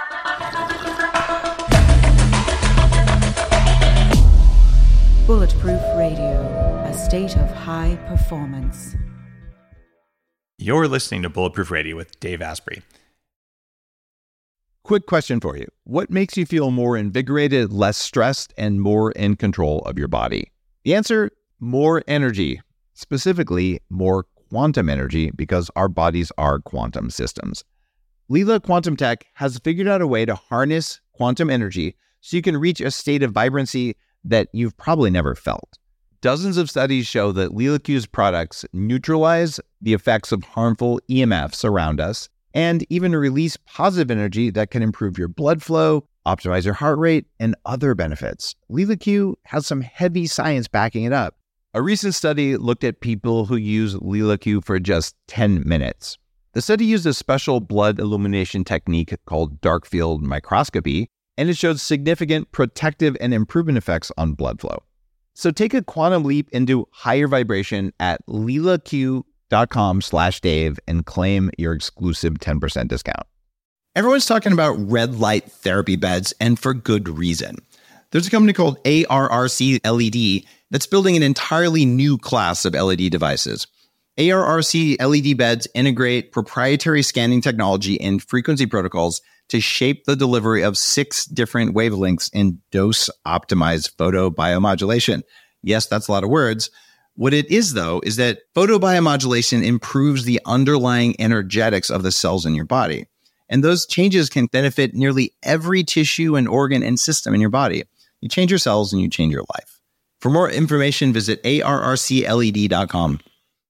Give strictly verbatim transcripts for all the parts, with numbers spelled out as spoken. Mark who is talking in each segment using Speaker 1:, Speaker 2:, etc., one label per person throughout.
Speaker 1: Bulletproof Radio, a state of high performance.
Speaker 2: You're listening to Bulletproof Radio with Dave Asprey.
Speaker 3: Quick question for you. What makes you feel more invigorated, less stressed, and more in control of your body? The answer, more energy. Specifically, more quantum energy, because our bodies are quantum systems. Leela Quantum Tech has figured out a way to harness quantum energy so you can reach a state of vibrancy that you've probably never felt. Dozens of studies show that LeelaQ's products neutralize the effects of harmful E M Fs around us and even release positive energy that can improve your blood flow, optimize your heart rate, and other benefits. LeelaQ has some heavy science backing it up. A recent study looked at people who use LeelaQ for just ten minutes. The study used a special blood illumination technique called dark field microscopy, and it showed significant protective and improvement effects on blood flow. So take a quantum leap into higher vibration at leelaq.com slash Dave and claim your exclusive ten percent discount.
Speaker 4: Everyone's talking about red light therapy beds, and for good reason. There's a company called A R R C L E D that's building an entirely new class of L E D devices. A R R C L E D beds integrate proprietary scanning technology and frequency protocols to shape the delivery of six different wavelengths in dose-optimized photobiomodulation. Yes, that's a lot of words. What it is, though, is that photobiomodulation improves the underlying energetics of the cells in your body. And those changes can benefit nearly every tissue and organ and system in your body. You change your cells and you change your life. For more information, visit A R R C L E D dot com.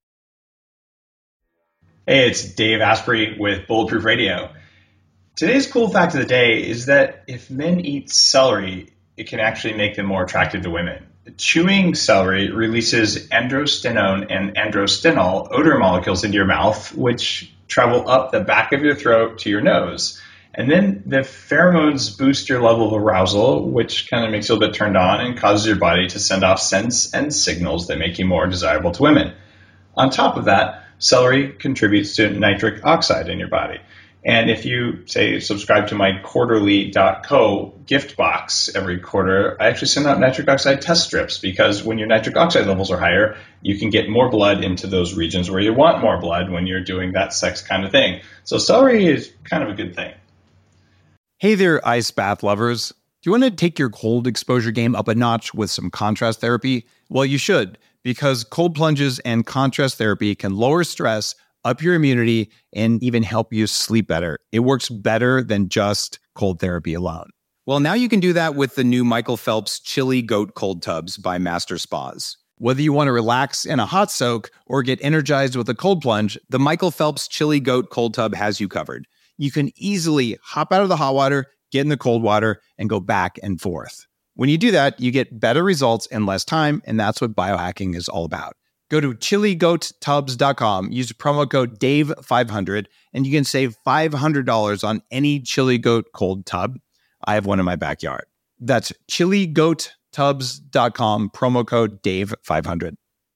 Speaker 2: Hey, it's Dave Asprey with Bulletproof Radio. Today's cool fact of the day is that if men eat celery, it can actually make them more attractive to women. Chewing celery releases androstenone and androstenol odor molecules into your mouth, which travel up the back of your throat to your nose. And then the pheromones boost your level of arousal, which kind of makes you a little bit turned on and causes your body to send off scents and signals that make you more desirable to women. On top of that, celery contributes to nitric oxide in your body. And if you, say, subscribe to my quarterly dot co gift box every quarter, I actually send out nitric oxide test strips, because when your nitric oxide levels are higher, you can get more blood into those regions where you want more blood when you're doing that sex kind of thing. So celery is kind of a good thing.
Speaker 3: Hey there, ice bath lovers. Do you want to take your cold exposure game up a notch with some contrast therapy? Well, you should, because cold plunges and contrast therapy can lower stress, up your immunity, and even help you sleep better. It works better than just cold therapy alone. Well, now you can do that with the new Michael Phelps Chili Goat Cold Tubs by Master Spas. Whether you want to relax in a hot soak or get energized with a cold plunge, the Michael Phelps Chili Goat Cold Tub has you covered. You can easily hop out of the hot water, get in the cold water, and go back and forth. When you do that, you get better results in less time, and that's what biohacking is all about. Go to chili goat tubs dot com, use promo code Dave five hundred, and you can save five hundred dollars on any Chili Goat cold tub. I have one in my backyard. That's chili goat tubs dot com, promo code Dave five hundred.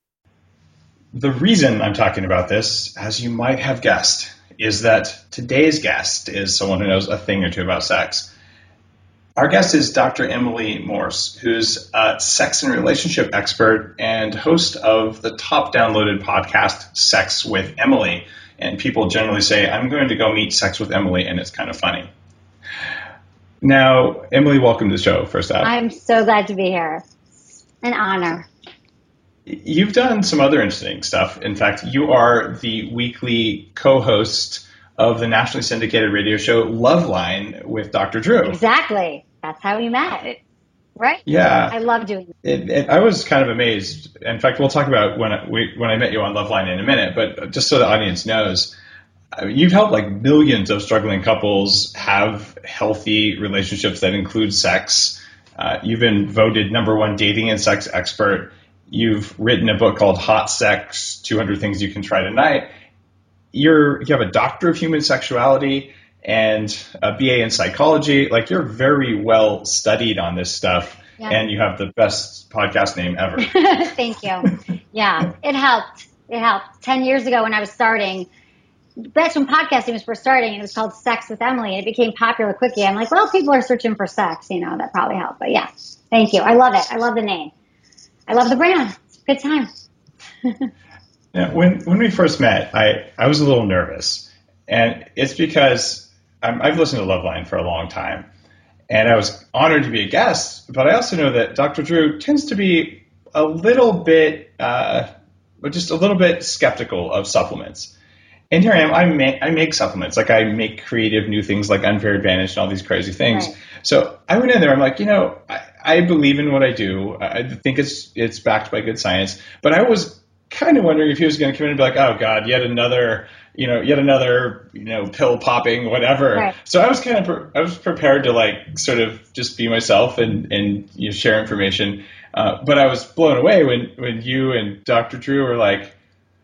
Speaker 2: The reason I'm talking about this, as you might have guessed, is that today's guest is someone who knows a thing or two about sex. Our guest is Doctor Emily Morse, who's a sex and relationship expert and host of the top downloaded podcast, Sex with Emily. And people generally say, I'm going to go meet Sex with Emily, and it's kind of funny. Now, Emily, welcome to the show, first off.
Speaker 5: I'm so glad to be here. An honor.
Speaker 2: You've done some other interesting stuff. In fact, you are the weekly co-host of the nationally syndicated radio show Loveline with Doctor Drew.
Speaker 5: Exactly. That's how we met, right?
Speaker 2: Yeah.
Speaker 5: I love doing
Speaker 2: it. it, it I was kind of amazed. In fact, we'll talk about when I, we, when I met you on Loveline in a minute, but just so the audience knows, you've helped like millions of struggling couples have healthy relationships that include sex. Uh, you've been voted number one dating and sex expert. You've written a book called Hot Sex, two hundred Things You Can Try Tonight. You're, you have a doctor of human sexuality and a B A in psychology. Like, you're very well studied on this stuff, yeah. And you have the best podcast name ever.
Speaker 5: Thank you. Yeah, it helped. It helped. Ten years ago when I was starting, that's when podcasting was first starting, and it was called Sex with Emily, and it became popular quickly. I'm like, well, people are searching for sex, you know, that probably helped. But yeah, thank you. I love it. I love the name. I love the brand. It's a good time.
Speaker 2: Yeah, when when we first met, I, I was a little nervous, and it's because I'm, I've listened to Loveline for a long time, and I was honored to be a guest. But I also know that Doctor Drew tends to be a little bit, uh, just a little bit skeptical of supplements. And here I am. I make I make supplements, like I make creative new things like Unfair Advantage and all these crazy things.
Speaker 5: Right.
Speaker 2: So I went in there. I'm like, you know, I, I believe in what I do. I think it's it's backed by good science. But I was kind of wondering if he was going to come in and be like, oh God, yet another, you know, yet another, you know, pill popping, whatever. Right. So I was kind of, pre- I was prepared to like sort of just be myself and, and you know, share information. Uh, but I was blown away when, when you and Doctor Drew were like,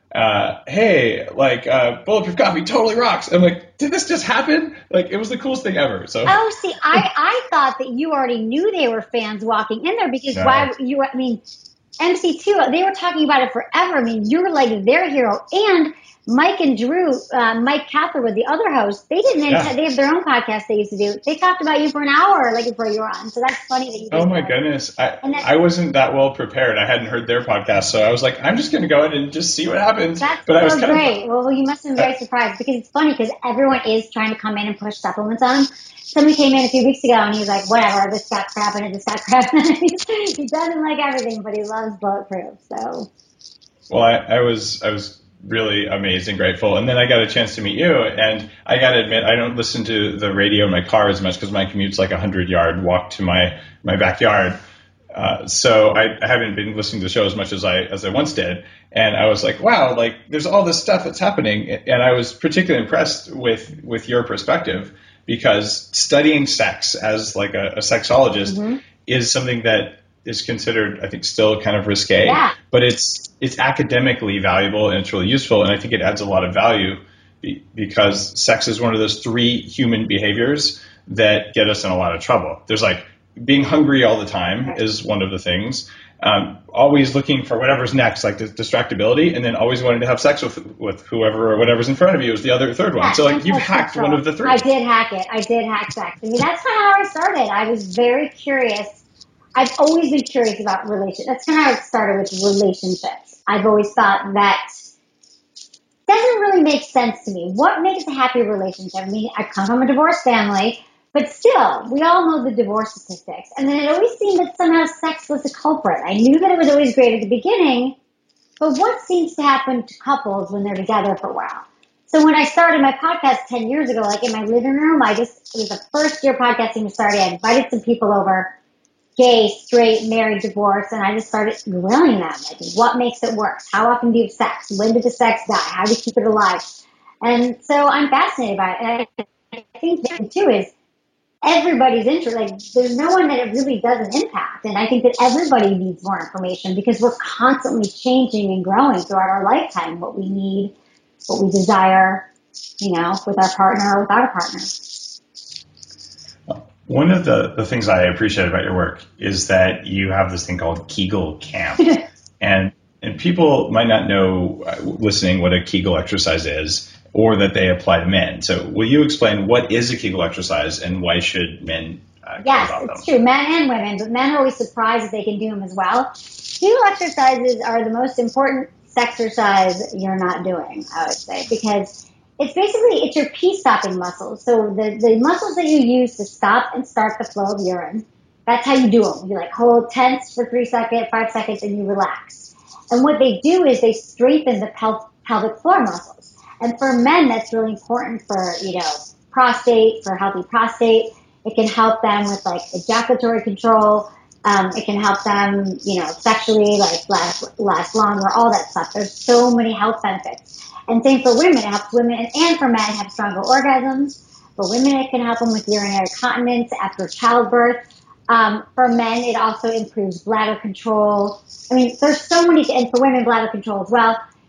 Speaker 2: uh, hey, like, uh, Bulletproof Coffee totally rocks. I'm like, did this just happen? Like, it was the coolest thing ever. So.
Speaker 5: Oh, see, I, I thought that you already knew they were fans walking in there because no. why you, I mean, M C two, they were talking about it forever. I mean, you were like their hero. And Mike and Drew, uh, Mike Cather were the other hosts. They didn't, yeah. They have their own podcast they used to do. They talked about you for an hour, like before you were on. So that's funny that you did
Speaker 2: Oh my
Speaker 5: that.
Speaker 2: goodness. I, I wasn't that well prepared. I hadn't heard their podcast. So I was like, I'm just going to go in and just see what happens.
Speaker 5: That's
Speaker 2: but
Speaker 5: so
Speaker 2: I was kind
Speaker 5: great.
Speaker 2: Of,
Speaker 5: well, you must have been very surprised because it's funny because everyone is trying to come in and push supplements on them. Somebody came in a few weeks ago and he was like, whatever, this got crap and it just got crap. He doesn't like everything, but he loves Bulletproof. So.
Speaker 2: Well, I, I was I was really amazed and grateful. And then I got a chance to meet you. And I got to admit, I don't listen to the radio in my car as much because my commute's like a hundred-yard walk to my, my backyard. Uh, so I, I haven't been listening to the show as much as I as I once did. And I was like, wow, like there's all this stuff that's happening. And I was particularly impressed with, with your perspective. Because studying sex as like a, a sexologist mm-hmm. is something that is considered, I think, still kind of risque.
Speaker 5: Yeah.
Speaker 2: But it's it's academically valuable and it's really useful. And I think it adds a lot of value be, because sex is one of those three human behaviors that get us in a lot of trouble. There's like being hungry all the time right. is one of the things. Um, always looking for whatever's next, like the distractibility, and then always wanting to have sex with with whoever or whatever's in front of you is the other third one. Yeah, so like you've hacked one of the three.
Speaker 5: I did hack it. I did hack sex. I mean, that's kind of how I started. I was very curious. I've always been curious about relationships. That's kind of how it started with relationships. I've always thought that doesn't really make sense to me. What makes a happy relationship? I mean, I come from a divorced family. But still, we all know the divorce statistics. And then it always seemed that somehow sex was the culprit. I knew that it was always great at the beginning, but what seems to happen to couples when they're together for a while? So when I started my podcast ten years ago, like in my living room, I just, it was the first year podcasting was started. I invited some people over, gay, straight, married, divorced, and I just started grilling them. Like, what makes it work? How often do you have sex? When did the sex die? How do you keep it alive? And so I'm fascinated by it. And I, I think that too is, everybody's interest, like there's no one that it really doesn't impact. And I think that everybody needs more information because we're constantly changing and growing throughout our lifetime, what we need, what we desire, you know, with our partner or without a partner.
Speaker 2: One of the, the things I appreciate about your work is that you have this thing called Kegel Camp. and and people might not know, uh, listening, what a Kegel exercise is. Or that they apply to men. So will you explain what is a Kegel exercise and why should men uh,
Speaker 5: yes,
Speaker 2: care about them?
Speaker 5: Yes, it's true. Men and women, but men are always surprised that they can do them as well. Kegel exercises are the most important exercise you're not doing, I would say, because it's basically, it's your pee-stopping muscles. So the, the muscles that you use to stop and start the flow of urine, that's how you do them. You like hold tense for three seconds, five seconds, and you relax. And what they do is they strengthen the pel- pelvic floor muscles. And for men, that's really important for, you know, prostate, for healthy prostate. It can help them with, like, ejaculatory control. Um, it can help them, you know, sexually, like, last, last longer, all that stuff. There's so many health benefits. And same for women. It helps women and for men have stronger orgasms. For women, it can help them with urinary continence after childbirth. Um, for men, it also improves bladder control. I mean, there's so many, and for women, bladder control as well.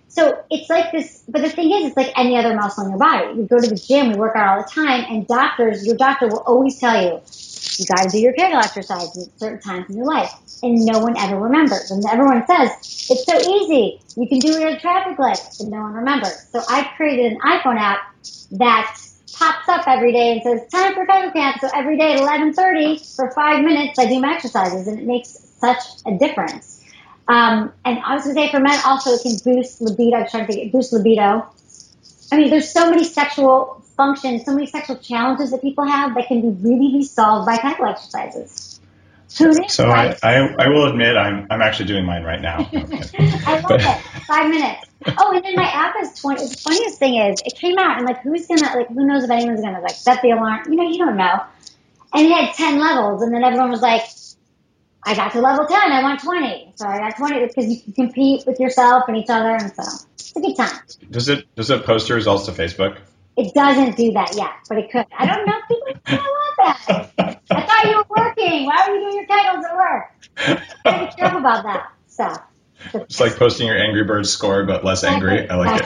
Speaker 5: So it's like this, but the thing is, it's like any other muscle in your body. We go to the gym, we work out all the time, and doctors, your doctor will always tell you, you got to do your Kegel exercises at certain times in your life. And no one ever remembers. And everyone says, it's so easy. You can do it at a traffic light. But no one remembers. So I created an iPhone app that pops up every day and says, time for Kegel camp. So every day at eleven thirty for five minutes, I do my exercises. And it makes such a difference. Um, and I was going to say for men also, it can boost libido. I was trying to think, boost libido. I mean, there's so many sexual functions, so many sexual challenges that people have that can be really be solved by Kegel exercises.
Speaker 2: So, so I, I, I will admit I'm I'm actually doing mine right now.
Speaker 5: I love it. Five minutes. Oh, and then my app is twenty. The funniest thing is, it came out and like, who's gonna like, who knows if anyone's gonna like set the alarm? You know, you don't know. And it had ten levels, and then everyone was like, I got to level ten. I want twenty. So I got twenty because you can compete with yourself and each other, and so it's a good time.
Speaker 2: Does it does it post your results to Facebook?
Speaker 5: It doesn't do that yet, but it could. I don't know if people I want that. I thought you were working. Why were you doing your Kegels at work? Gotta be careful about that stuff.
Speaker 2: It's like posting your Angry Birds score, but less angry. I like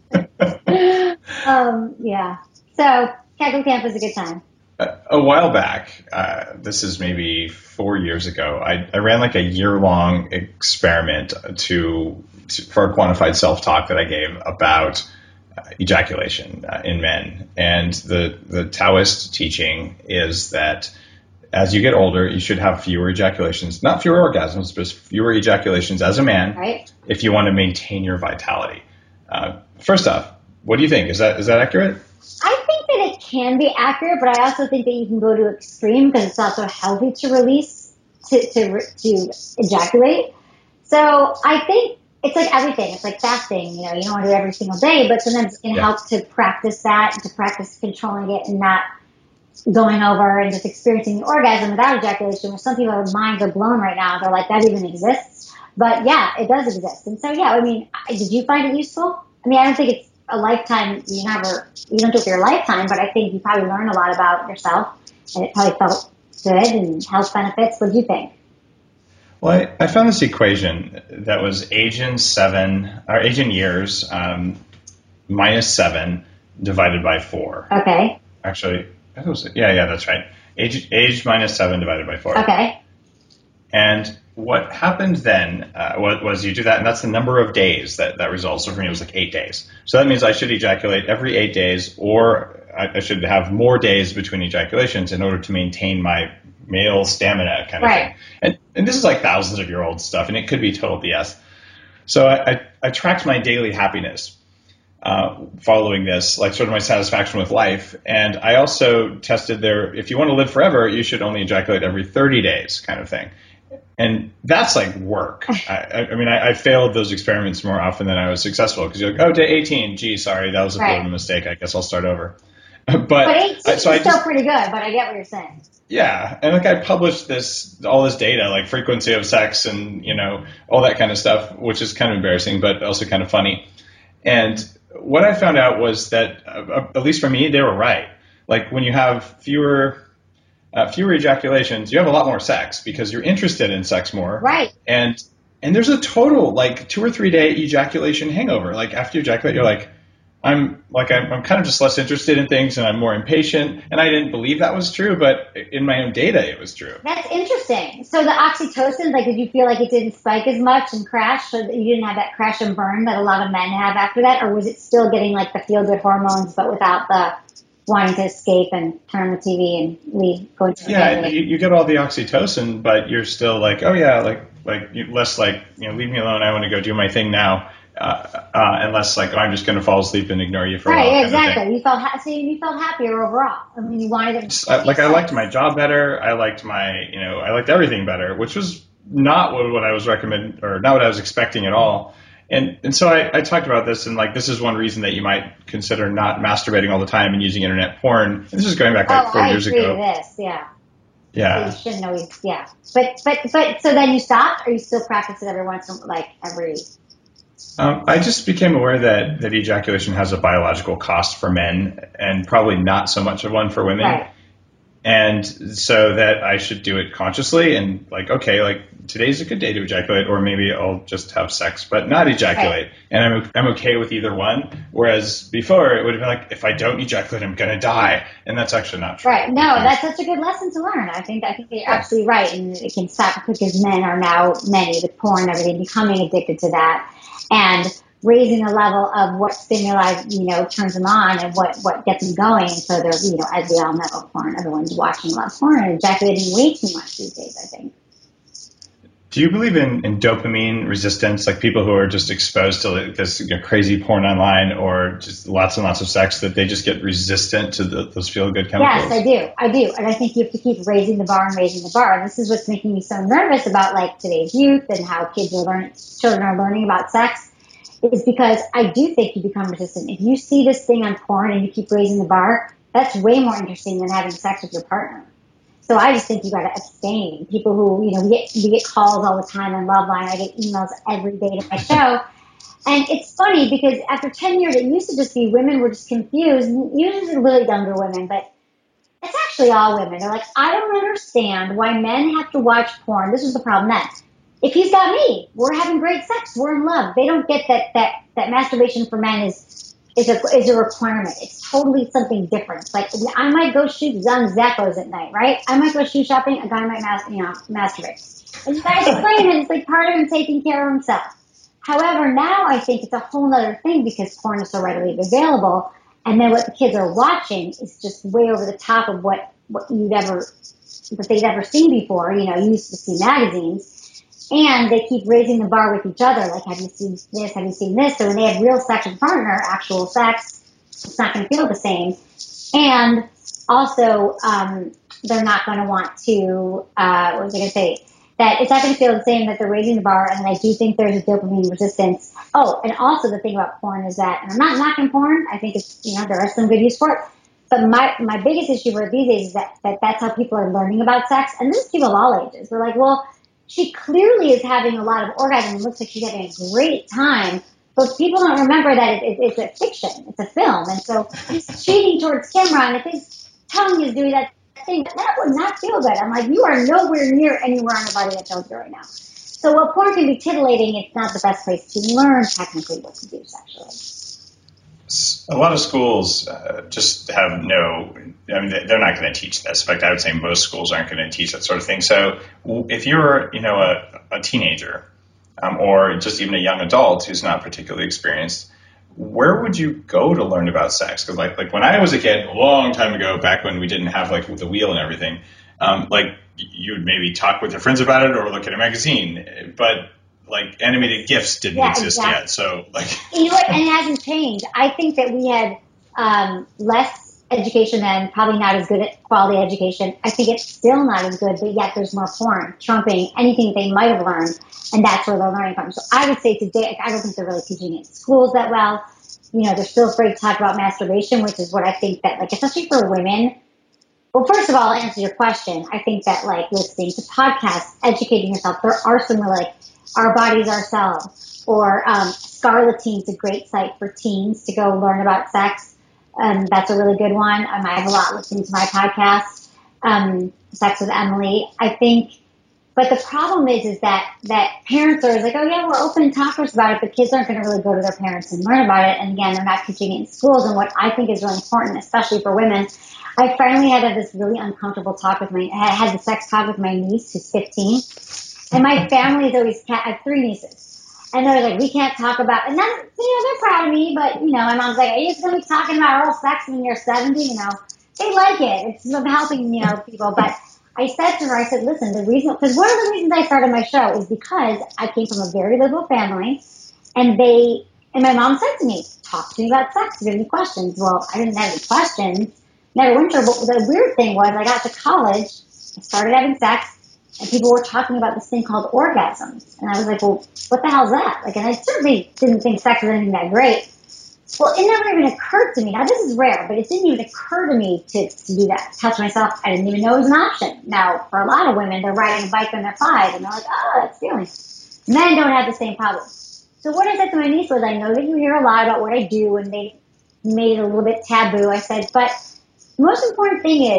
Speaker 5: it. um, yeah. So Kegel camp was a good time.
Speaker 2: A, a while back, uh, this is maybe four years ago, I, I ran like a year-long experiment to, to for a quantified self-talk that I gave about Uh, ejaculation uh, in men. And the, the Taoist teaching is that as you get older, you should have fewer ejaculations, not fewer orgasms, but fewer ejaculations as a man,
Speaker 5: right,
Speaker 2: if you want to maintain your vitality. Uh, first off, what do you think? Is that is that accurate?
Speaker 5: I think that it can be accurate, but I also think that you can go to extreme because it's also healthy to release, to, to, to ejaculate. So I think it's like everything. It's like fasting. You know, you don't want to do it every single day, but sometimes it can
Speaker 2: yeah.
Speaker 5: help to practice that, to practice controlling it and not going over and just experiencing the orgasm without ejaculation. Where some people's minds are blown right now. They're like, that even exists. But yeah, it does exist. And so, yeah, I mean, did you find it useful? I mean, I don't think it's a lifetime. You never, you don't do it for your lifetime, but I think you probably learn a lot about yourself, and it probably felt good and health benefits. What do you think?
Speaker 2: Well, I, I found this equation that was age in seven, or age in years um, minus seven divided by four.
Speaker 5: Okay.
Speaker 2: Actually, that was, yeah, yeah, that's right. Age, age minus seven divided by four.
Speaker 5: Okay.
Speaker 2: And what happened then uh, was, was you do that, and that's the number of days that that results. So for me, it was like eight days. So that means I should ejaculate every eight days, or I, I should have more days between ejaculations in order to maintain my male stamina kind of
Speaker 5: right.
Speaker 2: thing. And, and this is like thousands of year old stuff, and it could be total B S. So I, I, I tracked my daily happiness uh, following this, like sort of my satisfaction with life. And I also tested their, if you want to live forever, you should only ejaculate every thirty days kind of thing. And that's like work. I, I mean, I, I failed those experiments more often than I was successful because you're like, oh, day eighteen, gee, sorry, that was a
Speaker 5: right.
Speaker 2: bit of a mistake. I guess I'll start over. But,
Speaker 5: but eighteen
Speaker 2: I, so
Speaker 5: is
Speaker 2: I just,
Speaker 5: still pretty good, but I get what you're saying.
Speaker 2: Yeah, and like I published this, all this data, like frequency of sex and, you know, all that kind of stuff, which is kind of embarrassing, but also kind of funny. And what I found out was that, uh, at least for me, they were right. Like when you have fewer, uh, fewer ejaculations, you have a lot more sex because you're interested in sex more.
Speaker 5: Right.
Speaker 2: And and there's a total like two or three day ejaculation hangover. Like after you ejaculate, you're like, I'm like I'm, I'm kind of just less interested in things, and I'm more impatient. And I didn't believe that was true, but in my own data, it was true.
Speaker 5: That's interesting. So the oxytocin, like, did you feel like it didn't spike as much and crash, so that you didn't have that crash and burn that a lot of men have after that, or was it still getting like the feel good hormones, but without the wanting to escape and turn on the T V and leave, go into the
Speaker 2: yeah, you, you get all the oxytocin, but you're still like, oh yeah, like like you, less like you know, leave me alone. I want to go do my thing now. Uh, uh, unless like oh, I'm just going to fall asleep and ignore you for
Speaker 5: right,
Speaker 2: a while.
Speaker 5: Right, exactly. You felt ha- so you felt happier overall. I mean, you wanted it.
Speaker 2: To like I liked my job better. I liked my you know I liked everything better, which was not what, what I was recommend or not what I was expecting at all. And and so I, I talked about this, and like this is one reason that you might consider not masturbating all the time and using internet porn. And this is going back like
Speaker 5: oh,
Speaker 2: four
Speaker 5: I
Speaker 2: years
Speaker 5: agree
Speaker 2: ago.
Speaker 5: With this, yeah.
Speaker 2: Yeah.
Speaker 5: So you shouldn't always, yeah. But but but so then you stopped, or you still practice it every once in like every.
Speaker 2: Um, I just became aware that, that ejaculation has a biological cost for men and probably not so much of one for women.
Speaker 5: Right.
Speaker 2: And so that I should do it consciously and like, okay, like today's a good day to ejaculate, or maybe I'll just have sex but not ejaculate. Right. And I'm I'm okay with either one. Whereas before it would have been like, if I don't ejaculate, I'm gonna die. And that's actually not true.
Speaker 5: Right. No, that's such a good lesson to learn. I think I think you're yeah. absolutely right. And it can stop because men are now, many with porn and everything, becoming addicted to that. And raising the level of what stimuli, you know, turns them on and what, what gets them going. And so they're, you know, as we all know, porn, everyone's watching a lot of porn and ejaculating way too much these days, I think.
Speaker 2: Do you believe in, in dopamine resistance, like people who are just exposed to this, you know, crazy porn online or just lots and lots of sex, that they just get resistant to the, those feel-good chemicals?
Speaker 5: Yes, I do. I do. And I think you have to keep raising the bar and raising the bar. And this is what's making me so nervous about like today's youth and how kids are learning, children are learning about sex. Is because I do think you become resistant. If you see this thing on porn and you keep raising the bar, that's way more interesting than having sex with your partner. So I just think you got to abstain. People who, you know, we get, we get calls all the time on Loveline. I get emails every day to my show. And it's funny because after ten years, it used to just be women were just confused, usually really younger women, but it's actually all women. They're like, I don't understand why men have to watch porn. This is the problem then. If he's got me, we're having great sex, we're in love. They don't get that that that masturbation for men is is a is a requirement. It's totally something different. It's like I might go shoot on Zappos at night, right? I might go shoe shopping. A guy might mas- you know masturbate. And you guys explain it. It's like part of him taking care of himself. However, now I think it's a whole other thing because porn is so readily available, and then what the kids are watching is just way over the top of what what you'd ever what they'd ever seen before. You know, you used to see magazines. And they keep raising the bar with each other. Like, have you seen this? Have you seen this? So when they have real sex with partner, actual sex, it's not going to feel the same. And also, um, they're not going to want to, uh, what was I going to say? That it's not going to feel the same that they're raising the bar. And I do think there's a dopamine resistance. Oh, and also the thing about porn is that, and I'm not knocking porn. I think it's, you know, there are some good use for it. But my, my biggest issue with these days is that, that that's how people are learning about sex. And this is people of all ages. They're like, well, she clearly is having a lot of orgasm. It looks like she's having a great time. But people don't remember that it, it, it's a fiction. It's a film. And so he's cheating towards camera. And if his tongue is doing that thing, that would not feel good. I'm like, you are nowhere near anywhere on your body that feels good right now. So while porn can be titillating, it's not the best place to learn technically what to do sexually.
Speaker 2: A lot of schools uh, just have no, I mean, they're not going to teach this. In fact, I would say most schools aren't going to teach that sort of thing. So if you're, you know, a, a teenager um, or just even a young adult who's not particularly experienced, where would you go to learn about sex? Because like, like when I was a kid, a long time ago, back when we didn't have like the wheel and everything, um, like you would maybe talk with your friends about it or look at a magazine, but like animated GIFs didn't yeah, exist exactly. yet. So like,
Speaker 5: you know what? And it hasn't changed. I think that we had um, less education then, probably not as good at quality education. I think it's still not as good, but yet there's more porn trumping anything they might have learned. And that's where they're learning from. So I would say today, I don't think they're really teaching it in schools that well. You know, they're still afraid to talk about masturbation, which is what I think that like, especially for women. Well, first of all, I'll answer your question. I think that like listening to podcasts, educating yourself, there are some like, Our Bodies, Ourselves, or um, Scarleteen's a great site for teens to go learn about sex. Um, that's a really good one. Um, I have a lot listening to my podcast, um, Sex with Emily. I think, but the problem is, is that, that parents are like, oh yeah, we're open talkers about it, but kids aren't going to really go to their parents and learn about it. And again, they're not teaching it in schools. And what I think is really important, especially for women, I finally had this really uncomfortable talk with my, I had the sex talk with my niece who's fifteen. And my family is always, I have three nieces. And they're like, we can't talk about, and then, you know, they're proud of me, but, you know, my mom's like, are you just going to be talking about oral sex when you're seventy? You know, they like it. It's helping, you know, people. But I said to her, I said, listen, the reason, because one of the reasons I started my show is because I came from a very liberal family, and they, and my mom said to me, talk to me about sex. Do you have any questions? Well, I didn't have any questions. Never went to her, but the weird thing was I got to college, I started having sex, and people were talking about this thing called orgasms. And I was like, well, what the hell's that? Like, and I certainly didn't think sex was anything that great. Well, it never even occurred to me. Now, this is rare, but it didn't even occur to me to, to do that, touch myself. I didn't even know it was an option. Now, for a lot of women, they're riding a bike when they're five, and they're like, oh, that's feeling. Men don't have the same problem. So what I said to my niece was, I know that you hear a lot about what I do, and they made it a little bit taboo. I said, but the most important thing is,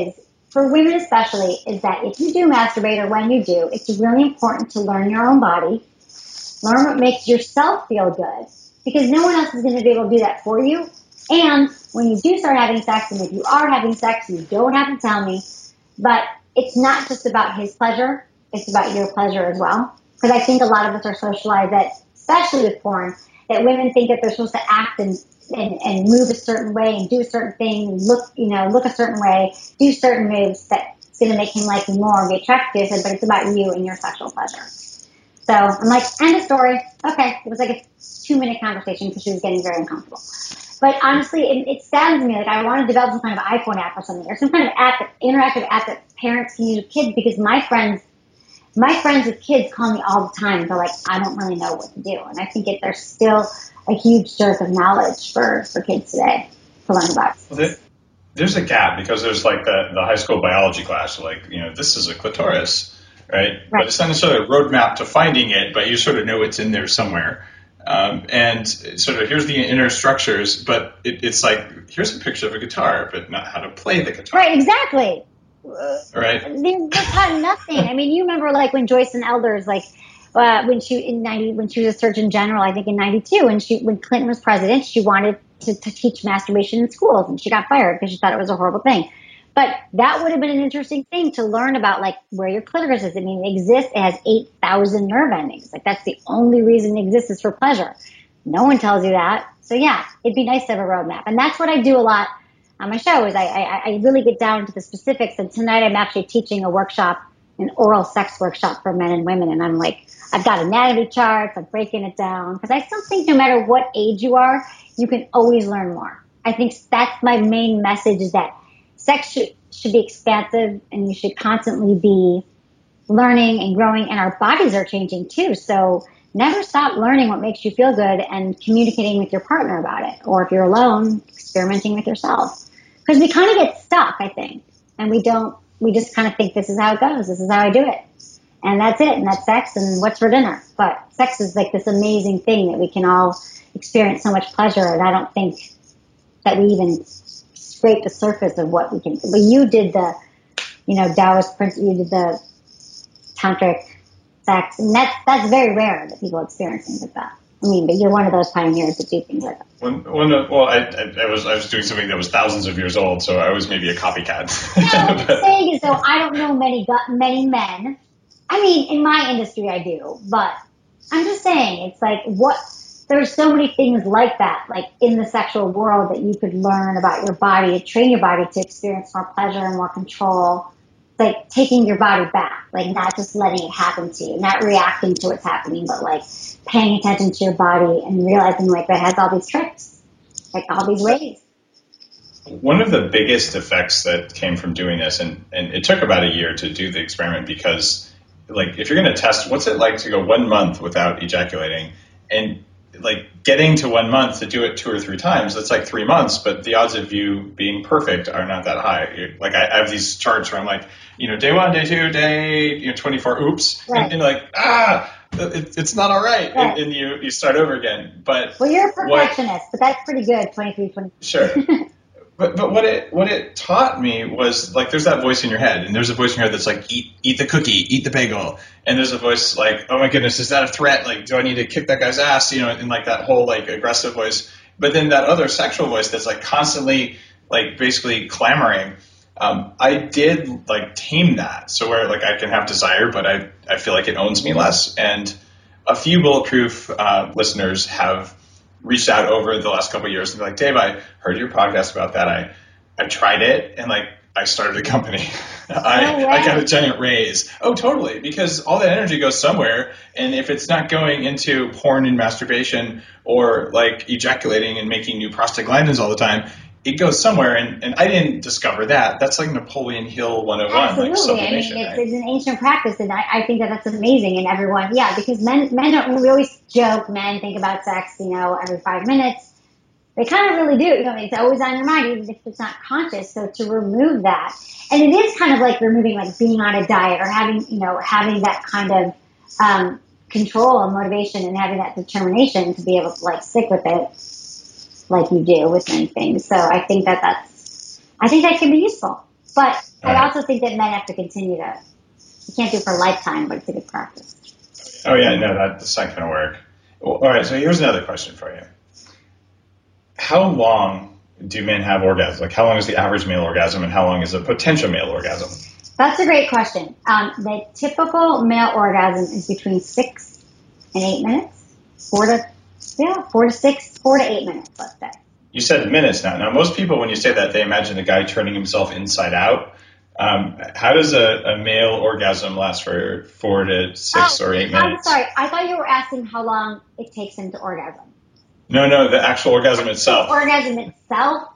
Speaker 5: for women especially, is that if you do masturbate or when you do, it's really important to learn your own body, learn what makes yourself feel good, because no one else is going to be able to do that for you. And when you do start having sex, and if you are having sex, you don't have to tell me, but it's not just about his pleasure, it's about your pleasure as well. Because I think a lot of us are socialized that, especially with porn, that women think that they're supposed to act and, and, and move a certain way and do a certain thing, look, you know, look a certain way, do certain moves that's going to make him like you more and be attracted to you, but it's about you and your sexual pleasure. So I'm like, end of story. Okay. It was like a two minute conversation because she was getting very uncomfortable. But honestly, it, it saddens me. Like, I want to develop some kind of iPhone app or something, or some kind of app, that, interactive app that parents can use with kids, because my friends, my friends with kids call me all the time. They're like, I don't really know what to do. And I think it, there's still a huge dearth of knowledge for, for kids today to learn about.
Speaker 2: Well, there's a gap because there's like the, the high school biology class, like, you know, this is a clitoris, right? right? But it's not necessarily a roadmap to finding it, but you sort of know it's in there somewhere. Um, and sort of here's the inner structures, but it, it's like, here's a picture of a guitar, but not how to play the guitar.
Speaker 5: Right, exactly.
Speaker 2: Right.
Speaker 5: They're taught nothing. I mean, you remember like when Joyce and Elders, like uh, when she in ninety, when she was a Surgeon General, I think in ninety-two, and she when Clinton was president, she wanted to, to teach masturbation in schools, and she got fired because she thought it was a horrible thing. But that would have been an interesting thing to learn about, like where your clitoris is. I mean, it exists. It has eight thousand nerve endings. Like that's the only reason it exists is for pleasure. No one tells you that. So yeah, it'd be nice to have a roadmap, and that's what I do a lot on my show. Is I, I, I really get down to the specifics. And tonight I'm actually teaching a workshop, an oral sex workshop for men and women. And I'm like, I've got anatomy charts. I'm breaking it down because I still think no matter what age you are, you can always learn more. I think that's my main message, is that sex should, should be expansive, and you should constantly be learning and growing, and our bodies are changing too. So never stop learning what makes you feel good and communicating with your partner about it. Or if you're alone, experimenting with yourself. Because we kind of get stuck, I think, and we don't, we just kind of think this is how it goes. This is how I do it. And that's it. And that's sex and what's for dinner. But sex is like this amazing thing that we can all experience so much pleasure. And I don't think that we even scrape the surface of what we can. But you did the, you know, Taoist Prince, you did the tantric sex. And that's, that's very rare that people experience things like that. I mean, but you're one of those pioneers that do things like that.
Speaker 2: When, when, well, I, I, I was I was doing something that was thousands of years old, so I was maybe a copycat.
Speaker 5: No, what I'm saying is, though, I don't know many many men. I mean, in my industry, I do, but I'm just saying, it's like what there's so many things like that, like in the sexual world, that you could learn about your body, to train your body to experience more pleasure and more control. Like taking your body back, like not just letting it happen to you, not reacting to what's happening, but like paying attention to your body and realizing like that has all these tricks, like all these ways.
Speaker 2: One of the biggest effects that came from doing this, and, and it took about a year to do the experiment, because like if you're going to test, what's it like to go one month without ejaculating, and like getting to one month to do it two or three times, that's like three months, but the odds of you being perfect are not that high. Like I, I have these charts where I'm like, you know, day one, day two, day you know, twenty-four, oops,
Speaker 5: right.
Speaker 2: and, and like, ah, it, it's not all right,
Speaker 5: right.
Speaker 2: And, and you, you start over again. But
Speaker 5: well, you're a perfectionist, what, but that's pretty good, twenty-three, twenty.
Speaker 2: Sure. But but what it what it taught me was, like, there's that voice in your head, and there's a voice in your head that's like, eat eat the cookie, eat the bagel, and there's a voice like, oh my goodness, is that a threat? Like, do I need to kick that guy's ass? You know, and like that whole like aggressive voice. But then that other sexual voice that's like constantly like basically clamoring. Um, I did like tame that, so where like I can have desire, but I I feel like it owns me less. And a few Bulletproof uh, listeners have reached out over the last couple of years and be like, Dave, I heard your podcast about that. I, I tried it, and like I started a company. I,
Speaker 5: no
Speaker 2: I got a giant raise. Oh, totally. Because all that energy goes somewhere. And if it's not going into porn and masturbation or like ejaculating and making new prostaglandins all the time, it goes somewhere. And, and I didn't discover that. That's like Napoleon Hill one oh one.
Speaker 5: Absolutely.
Speaker 2: Like sublimation,
Speaker 5: I mean, it's,
Speaker 2: right?
Speaker 5: it's an ancient practice, and I, I think that that's amazing. And everyone, yeah, because men, men don't, we always joke, men think about sex, you know, every five minutes. They kind of really do. You know, it's always on your mind, even if it's not conscious. So to remove that, and it is kind of like removing, like being on a diet or having, you know, having that kind of um, control and motivation and having that determination to be able to like stick with it, like you do with many things. So I think that that's, I think that can be useful. But
Speaker 2: All
Speaker 5: I
Speaker 2: right.
Speaker 5: also think that men have to continue to, you can't do it for a lifetime, but it's a good practice.
Speaker 2: Oh yeah, no, that, that's not going to work. Well, all right, so here's another question for you. How long do men have orgasms? Like how long is the average male orgasm and how long is a potential male orgasm?
Speaker 5: That's a great question. Um, the typical male orgasm is between six and eight minutes. Four to, yeah, four to six, four to eight minutes, let's say.
Speaker 2: You said minutes now. Now, most people, when you say that, they imagine a guy turning himself inside out. Um, how does a, a male orgasm last for four to six
Speaker 5: oh,
Speaker 2: or eight
Speaker 5: I'm
Speaker 2: minutes?
Speaker 5: sorry. I thought you were asking how long it takes him to orgasm.
Speaker 2: No, no, the actual orgasm itself.
Speaker 5: The orgasm itself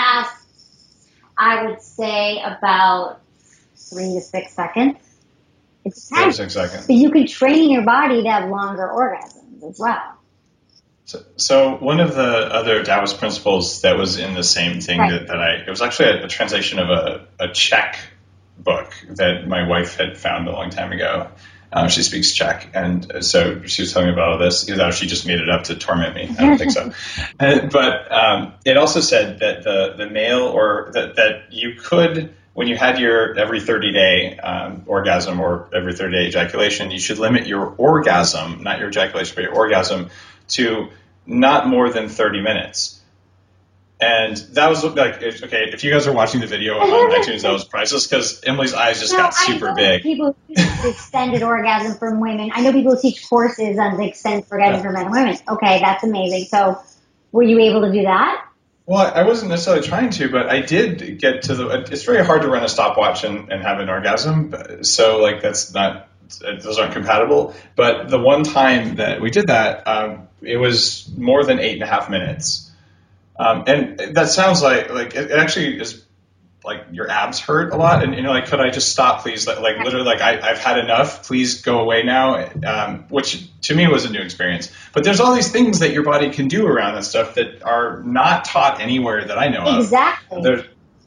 Speaker 5: lasts, I would say, about three to six seconds. It
Speaker 2: Four to
Speaker 5: depends.
Speaker 2: six seconds.
Speaker 5: But you can train your body to have longer orgasms as well.
Speaker 2: So, so one of the other Taoist principles that was in the same thing
Speaker 5: Right.
Speaker 2: that, that I, it was actually a, a translation of a, a Czech book that my wife had found a long time ago. Um, she speaks Czech, and so she was telling me about all this. You know, she just made it up to torment me. I don't think so. Uh, but um, it also said that the, the male, or that, that you could, when you had your every thirty day um, orgasm or every thirty day ejaculation, you should limit your orgasm, not your ejaculation, but your orgasm, to not more than thirty minutes. And that was like, okay, if you guys are watching the video on iTunes, that was priceless because Emily's eyes just
Speaker 5: No,
Speaker 2: got super
Speaker 5: I know
Speaker 2: big.
Speaker 5: people who teach extended orgasm for women. I know people who teach courses on the extended orgasm
Speaker 2: Yeah.
Speaker 5: for men and women. Okay, that's amazing. So were you able to do that?
Speaker 2: Well, I wasn't necessarily trying to, but I did get to the, it's very hard to run a stopwatch and, and have an orgasm. So like, that's not, those aren't compatible. But the one time that we did that, um, it was more than eight and a half minutes. Um, and that sounds like, like it actually is like your abs hurt a lot. And, you know, like, could I just stop, please? Like, like literally, like I, I've had enough, please go away now. Um, which to me was a new experience, but there's all these things that your body can do around that stuff that are not taught anywhere that I know of.
Speaker 5: Exactly.
Speaker 2: There's,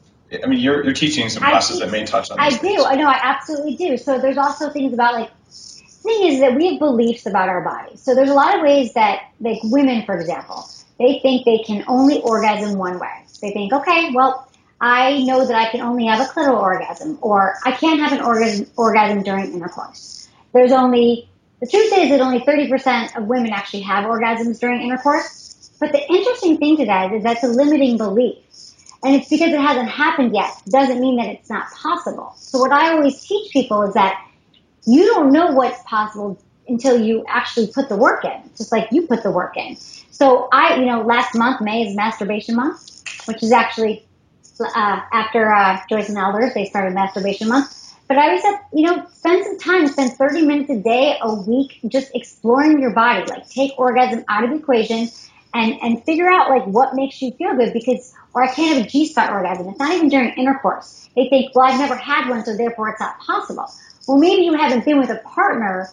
Speaker 2: I mean, you're, you're teaching some
Speaker 5: I
Speaker 2: classes
Speaker 5: teach-
Speaker 2: that may touch on
Speaker 5: I
Speaker 2: these
Speaker 5: do.
Speaker 2: things.
Speaker 5: I know. I absolutely do. So there's also things about like, the thing is that we have beliefs about our bodies. So there's a lot of ways that, like women, for example, they think they can only orgasm one way. They think, okay, well, I know that I can only have a clitoral orgasm, or I can't have an orgasm, orgasm during intercourse. There's only, the truth is that only thirty percent of women actually have orgasms during intercourse. But the interesting thing to that is that's a limiting belief. And it's because it hasn't happened yet. It doesn't mean that it's not possible. So what I always teach people is that you don't know what's possible until you actually put the work in, just like you put the work in. So I, you know, last month, May is Masturbation Month, which is actually uh, after uh, Joyce and Elders, they started Masturbation Month. But I always said, you know, spend some time, spend thirty minutes a day, a week, just exploring your body. Like take orgasm out of the equation and, and figure out like what makes you feel good because, or I can't have a G-spot orgasm. It's not even during intercourse. They think, well, I've never had one, so therefore it's not possible. Well, maybe you haven't been with a partner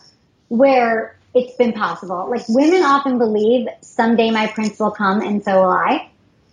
Speaker 5: where it's been possible. Like women often believe someday my prince will come and so will I.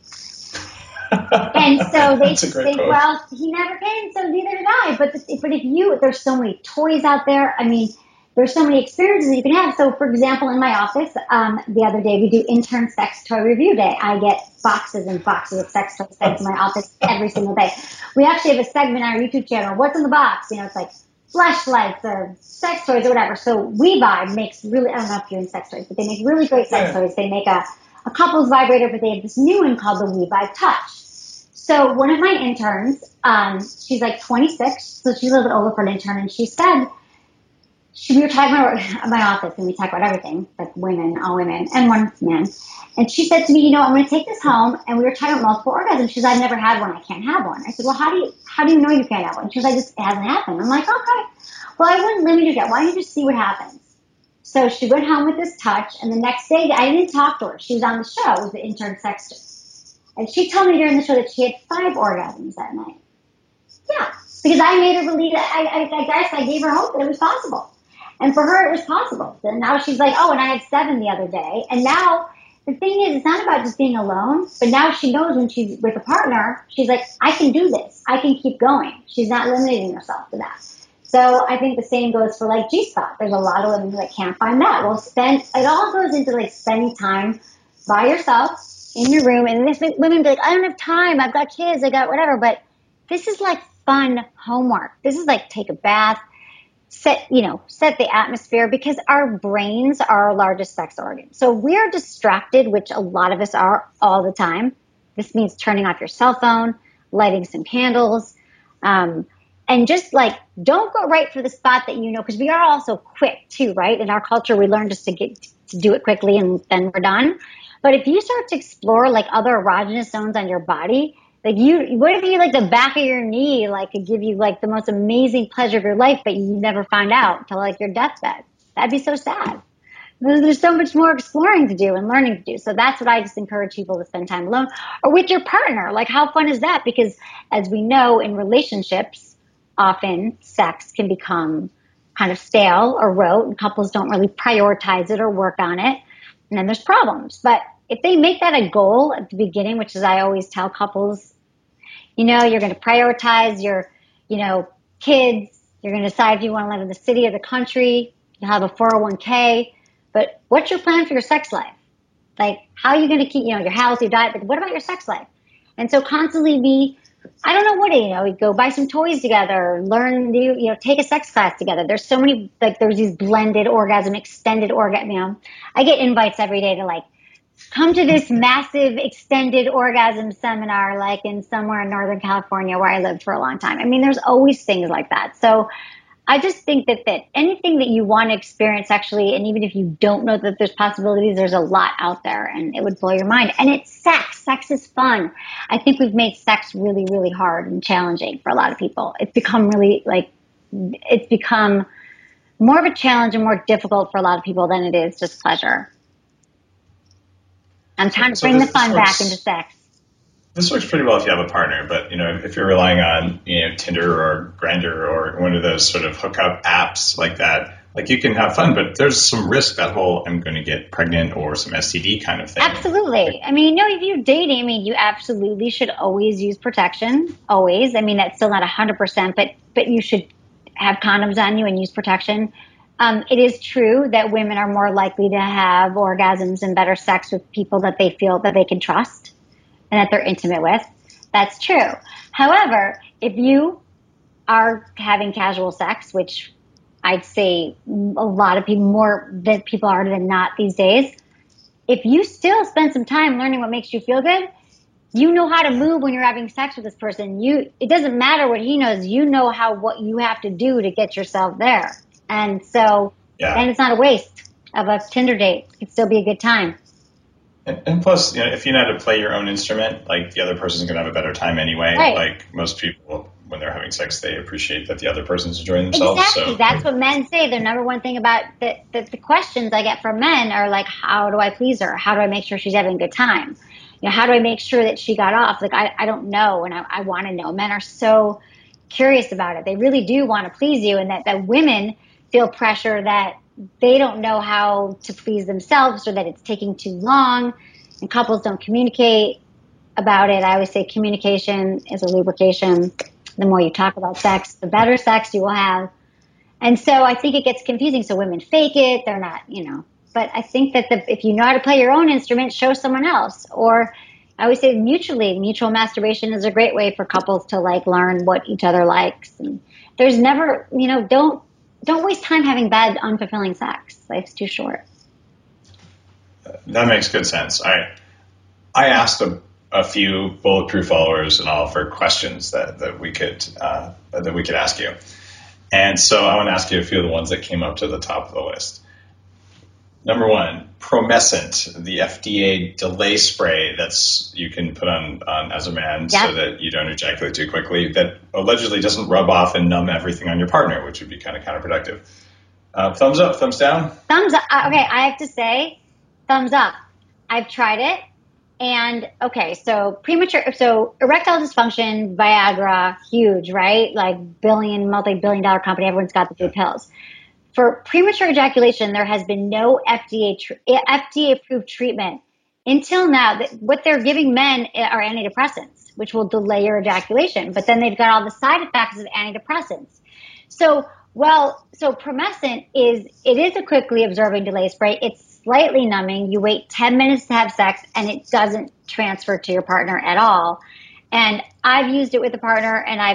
Speaker 5: And so they
Speaker 2: That's a great
Speaker 5: think,
Speaker 2: quote.
Speaker 5: well, he never came, so neither did I. But the, but if you, there's so many toys out there. I mean, there's so many experiences you can have. So, for example, in my office, um, the other day we do intern sex toy review day. I get boxes and boxes of sex toys sent to my office every single day. We actually have a segment on our YouTube channel. What's in the box? You know, it's like flashlights or sex toys or whatever. So WeVibe makes really, I don't know if you're in sex toys, but they make really great sex
Speaker 2: Yeah.
Speaker 5: toys. They make a, a couple's vibrator, but they have this new one called the WeVibe Touch. So one of my interns, um, she's like twenty-six, so she's a little bit older for an intern, and she said, she, we were talking about my office, and we talk about everything, like women, all women, and one man. And she said to me, you know, I'm going to take this home, and we were talking about multiple orgasms. She said, I've never had one, I can't have one. I said, well, how do you, how do you know you can't have one? She was like, it hasn't happened. I'm like, okay, well, I wouldn't limit you to that. Why don't you just see what happens? So she went home with this touch, and the next day, I didn't talk to her. She was on the show, it was the intern sex. And she told me during the show that she had five orgasms that night. Yeah, because I made her believe, I, I, I guess I gave her hope that it was possible. And for her, it was possible. And now she's like, oh, and I had seven the other day. And now the thing is, it's not about just being alone, but now she knows when she's with a partner, she's like, I can do this. I can keep going. She's not limiting herself to that. So I think the same goes for like G-spot. There's a lot of women that can't find that. Well, spend, it all goes into like spending time by yourself in your room. And this women be like, I don't have time. I've got kids. I got whatever. But this is like fun homework. This is like take a bath, set, you know, set the atmosphere, because our brains are our largest sex organ. So we are distracted, which a lot of us are all the time. This means turning off your cell phone, lighting some candles, um, and just like, don't go right for the spot that you know, because we are also quick too, right? In our culture, we learn just to get to do it quickly and then we're done. But if you start to explore like other erogenous zones on your body, like you, what if you like the back of your knee, like could give you like the most amazing pleasure of your life, but you never found out till like your deathbed? That'd be so sad. There's so much more exploring to do and learning to do. So that's what I just encourage people to spend time alone or with your partner. Like how fun is that? Because as we know in relationships, often sex can become kind of stale or rote and couples don't really prioritize it or work on it. And then there's problems. But if they make that a goal at the beginning, which is I always tell couples, you know, you're going to prioritize your, you know, kids. You're going to decide if you want to live in the city or the country. You'll have a four oh one k. But what's your plan for your sex life? Like, how are you going to keep, you know, your house, your diet, but what about your sex life? And so constantly be, I don't know what, you know, go buy some toys together, learn, you know, take a sex class together. There's so many, like, there's these blended orgasm, extended orgasm, you know. I get invites every day to, like, come to this massive extended orgasm seminar, like in somewhere in Northern California where I lived for a long time. I mean, there's always things like that. So I just think that, that anything that you want to experience sexually, and even if you don't know that there's possibilities, there's a lot out there and it would blow your mind. And it's sex. Sex is fun. I think we've made sex really, really hard and challenging for a lot of people. It's become really like, it's become more of a challenge and more difficult for a lot of people than it is just pleasure. I'm trying to
Speaker 2: so
Speaker 5: bring
Speaker 2: this,
Speaker 5: the fun
Speaker 2: works,
Speaker 5: back into sex.
Speaker 2: This works pretty well if you have a partner, but you know, if you're relying on, you know, Tinder or Grindr or one of those sort of hookup apps like that, like you can have fun, but there's some risk, that whole I'm going to get pregnant or some S T D kind of thing.
Speaker 5: Absolutely. I mean, you know, if you're dating, I mean, you absolutely should always use protection. Always. I mean, that's still not one hundred percent, but but you should have condoms on you and use protection. Um, it is true that women are more likely to have orgasms and better sex with people that they feel that they can trust and that they're intimate with. That's true. However, if you are having casual sex, which I'd say a lot of people, more that people are than not these days, if you still spend some time learning what makes you feel good, you know how to move when you're having sex with this person. You, it doesn't matter what he knows. You know how, what you have to do to get yourself there. And so, yeah. And it's not a waste of a Tinder date. It could still be a good time.
Speaker 2: And, and plus, you know, if you know how to play your own instrument, like the other person's going to have a better time anyway.
Speaker 5: Right.
Speaker 2: Like most people, when they're having sex, they appreciate that the other person's enjoying themselves.
Speaker 5: Exactly.
Speaker 2: So.
Speaker 5: That's what men say. The number one thing about the, the, the questions I get from men are like, how do I please her? How do I make sure she's having a good time? You know, how do I make sure that she got off? Like, I, I don't know. And I, I want to know. Men are so curious about it. They really do want to please you. And that, that women feel pressure that they don't know how to please themselves or that it's taking too long and couples don't communicate about it. I always say communication is a lubrication. The more you talk about sex, the better sex you will have. And so I think it gets confusing. So women fake it. They're not, you know, but I think that the, if you know how to play your own instrument, show someone else. Or I always say mutually, mutual masturbation is a great way for couples to like learn what each other likes. And there's never, you know, don't, Don't waste time having bad, unfulfilling sex. Life's too short.
Speaker 2: That makes good sense. I I asked a, a few Bulletproof followers and all for questions that, that we could uh, that we could ask you, and so I want to ask you a few of the ones that came up to the top of the list. Number one, Promescent, the F D A delay spray that's you can put on, on as a man yep. so that you don't ejaculate too quickly, that allegedly doesn't rub off and numb everything on your partner, which would be kind of counterproductive. Uh, thumbs up, thumbs down?
Speaker 5: Thumbs up. Okay, I have to say, thumbs up. I've tried it. And, okay, so premature, so erectile dysfunction, Viagra, huge, right? Like billion, multi-billion dollar company, everyone's got the blue pills. For premature ejaculation, there has been no F D A tr- F D A-approved treatment until now. That what they're giving men are antidepressants, which will delay your ejaculation. But then they've got all the side effects of antidepressants. So, well, so Promescent is, it is a quickly absorbing delay spray. It's slightly numbing. You wait ten minutes to have sex, and it doesn't transfer to your partner at all. And I've used it with a partner, and I've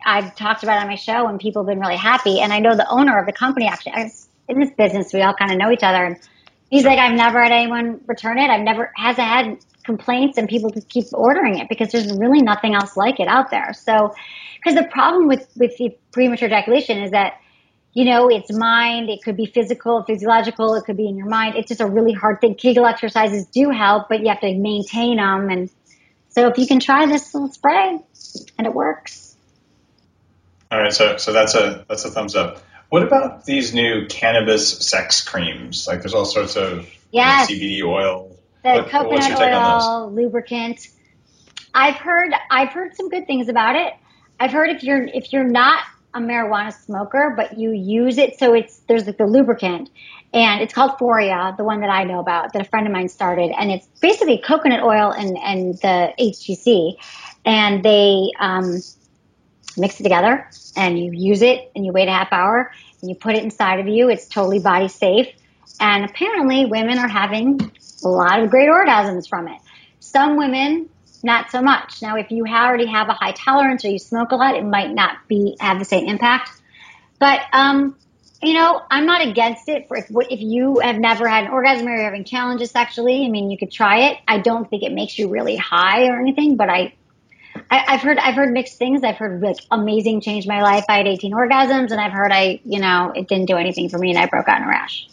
Speaker 5: I've talked about it on my show and people have been really happy. And I know the owner of the company, actually, I was in this business, we all kind of know each other. And he's like, I've never had anyone return it. I've never, hasn't had complaints, and people just keep ordering it because there's really nothing else like it out there. So, because the problem with, with the premature ejaculation is that, you know, it's mind, it could be physical, physiological, it could be in your mind. It's just a really hard thing. Kegel exercises do help, but you have to maintain them. And so if you can try this little spray and it works.
Speaker 2: All right. So, so that's a, that's a thumbs up. What about these new cannabis sex creams? Like there's all sorts of
Speaker 5: yes.
Speaker 2: C B D oil.
Speaker 5: The
Speaker 2: what,
Speaker 5: coconut oil, lubricant. I've heard, I've heard some good things about it. I've heard if you're, if you're not a marijuana smoker, but you use it, so it's, there's like the lubricant, and it's called Foria, the one that I know about, that a friend of mine started, and it's basically coconut oil and, and the H T C, and they um, mix it together, and you use it, and you wait a half hour, and you put it inside of you. It's totally body safe, and apparently women are having a lot of great orgasms from it. Some women, not so much. Now, if you already have a high tolerance or you smoke a lot, it might not be have the same impact. But, um, you know, I'm not against it. For if, if you have never had an orgasm or you're having challenges sexually, I mean, you could try it. I don't think it makes you really high or anything, but I, I I've heard I've heard mixed things. I've heard like amazing, changed my life. I had eighteen orgasms, and I've heard I, you know, it didn't do anything for me, and I broke out in a rash.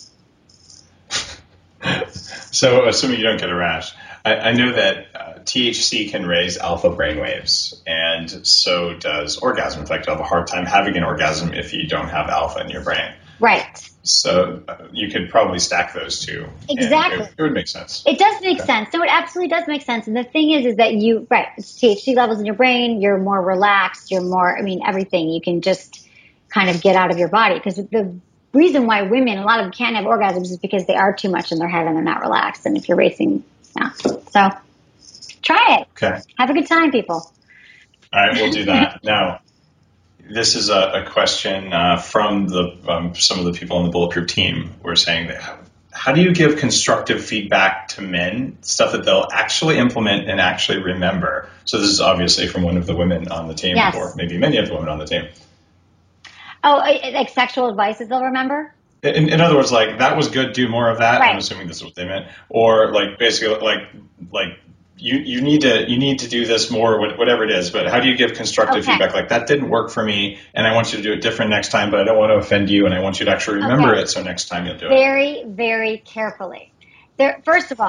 Speaker 2: So, assuming you don't get a rash, I, I know that uh, T H C can raise alpha brainwaves, and so does orgasm. In fact, you'll have a hard time having an orgasm if you don't have alpha in your brain.
Speaker 5: Right.
Speaker 2: So uh, you could probably stack those two.
Speaker 5: Exactly.
Speaker 2: It, it would make sense.
Speaker 5: It does make
Speaker 2: okay.
Speaker 5: sense. No, it absolutely does make sense. And the thing is, is that you, right, it's T H C levels in your brain. You're more relaxed. You're more, I mean, everything. You can just kind of get out of your body, because the reason why women, a lot of them can't have orgasms is because they are too much in their head and they're not relaxed. And if you're racing, yeah. So try it.
Speaker 2: Okay.
Speaker 5: Have a good time, people.
Speaker 2: All right, we'll do that. Now, this is a, a question uh, from the um, some of the people on the Bulletproof team. We're saying that how, how do you give constructive feedback to men, stuff that they'll actually implement and actually remember? So this is obviously from one of the women on the team,
Speaker 5: yes.
Speaker 2: or maybe many of the women on the team.
Speaker 5: Oh, like sexual advice that they'll remember?
Speaker 2: In, in other words, like, that was good, do more of that.
Speaker 5: Right.
Speaker 2: I'm assuming this is what they meant. Or like basically like like you, you need to you need to do this more, whatever it is. But how do you give constructive
Speaker 5: okay.
Speaker 2: feedback? Like, that didn't work for me, and I want you to do it different next time, but I don't want to offend you, and I want you to actually remember
Speaker 5: okay.
Speaker 2: it, so next time you'll do
Speaker 5: very,
Speaker 2: it.
Speaker 5: Very, very carefully. There, first of all,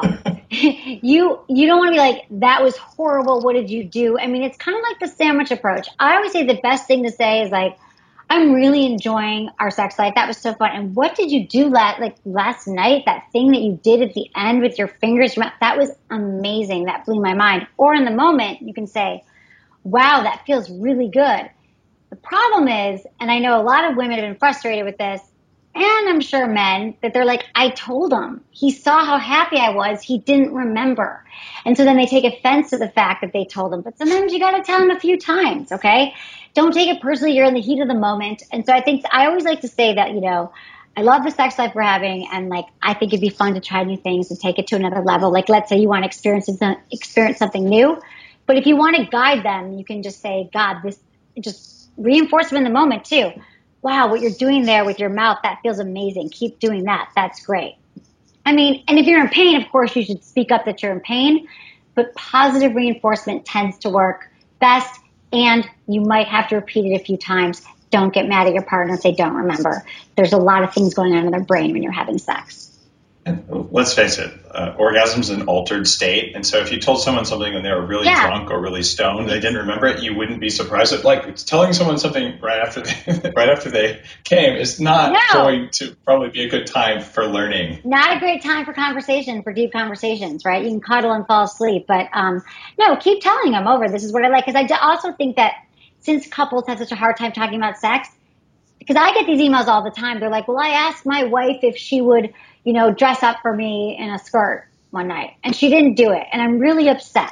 Speaker 5: you you don't want to be like, that was horrible, what did you do? I mean, it's kind of like the sandwich approach. I always say the best thing to say is like, I'm really enjoying our sex life. That was so fun. And what did you do last, like last night? That thing that you did at the end with your fingers, that was amazing. That blew my mind. Or in the moment, you can say, wow, that feels really good. The problem is, and I know a lot of women have been frustrated with this, and I'm sure men, that they're like, I told him. He saw how happy I was. He didn't remember. And so then they take offense to the fact that they told him. But sometimes you got to tell him a few times, okay? Don't take it personally. You're in the heat of the moment. And so I think, I always like to say that, you know, I love the sex life we're having. And like, I think it'd be fun to try new things and take it to another level. Like, let's say you want to experience, experience something new. But if you want to guide them, you can just say, God, this, just reinforce them in the moment too. Wow, what you're doing there with your mouth, that feels amazing. Keep doing that. That's great. I mean, and if you're in pain, of course, you should speak up that you're in pain. But positive reinforcement tends to work best. And you might have to repeat it a few times. Don't get mad at your partner if they don't remember. There's a lot of things going on in their brain when you're having sex.
Speaker 2: And let's face it, uh, orgasm is an altered state. And so if you told someone something when they were really
Speaker 5: yeah.
Speaker 2: drunk or really stoned, they didn't remember it, you wouldn't be surprised. If, like, telling someone something right after they, right after they came is not
Speaker 5: no.
Speaker 2: going to probably be a good time for learning.
Speaker 5: Not a great time for conversation, for deep conversations, right? You can cuddle and fall asleep. But um, no, keep telling them over. This is what I like. Because I also think that since couples have such a hard time talking about sex, because I get these emails all the time. They're like, well, I asked my wife if she would, you know, dress up for me in a skirt one night, and she didn't do it, and I'm really upset.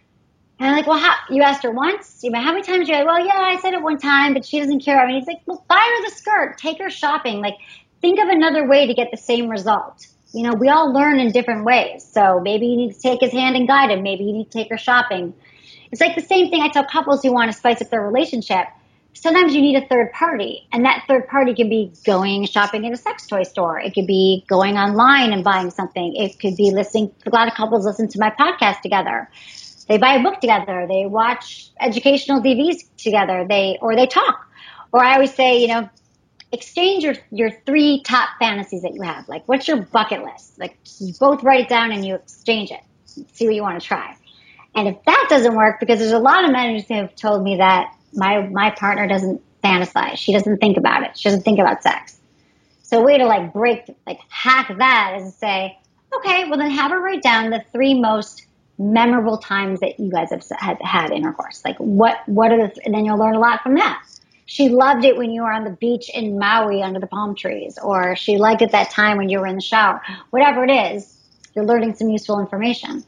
Speaker 5: And I'm like, well, how, you asked her once? You know, how many times? You're like, well, yeah, I said it one time, but she doesn't care. I mean, he's like, well, buy her the skirt, take her shopping. Like, think of another way to get the same result. You know, we all learn in different ways. So maybe you need to take his hand and guide him. Maybe you need to take her shopping. It's like the same thing I tell couples who want to spice up their relationship. sometimes you need a third party, and that third party can be going shopping at a sex toy store. It could be going online and buying something. It could be listening. A lot of couples listen to my podcast together. They buy a book together. They watch educational D V Ds together. They or they talk. Or I always say, you know, exchange your, your three top fantasies that you have. Like, what's your bucket list? Like, you both write it down and you exchange it. See what you want to try. And if that doesn't work, because there's a lot of men who have told me that my my partner doesn't fantasize. She doesn't think about it. She doesn't think about sex. So a way to like break, like hack that is to say, okay, well then have her write down the three most memorable times that you guys have had, had intercourse. Like what, what are the, and then you'll learn a lot from that. She loved it when you were on the beach in Maui under the palm trees, or she liked it that time when you were in the shower. Whatever it is, you're learning some useful information.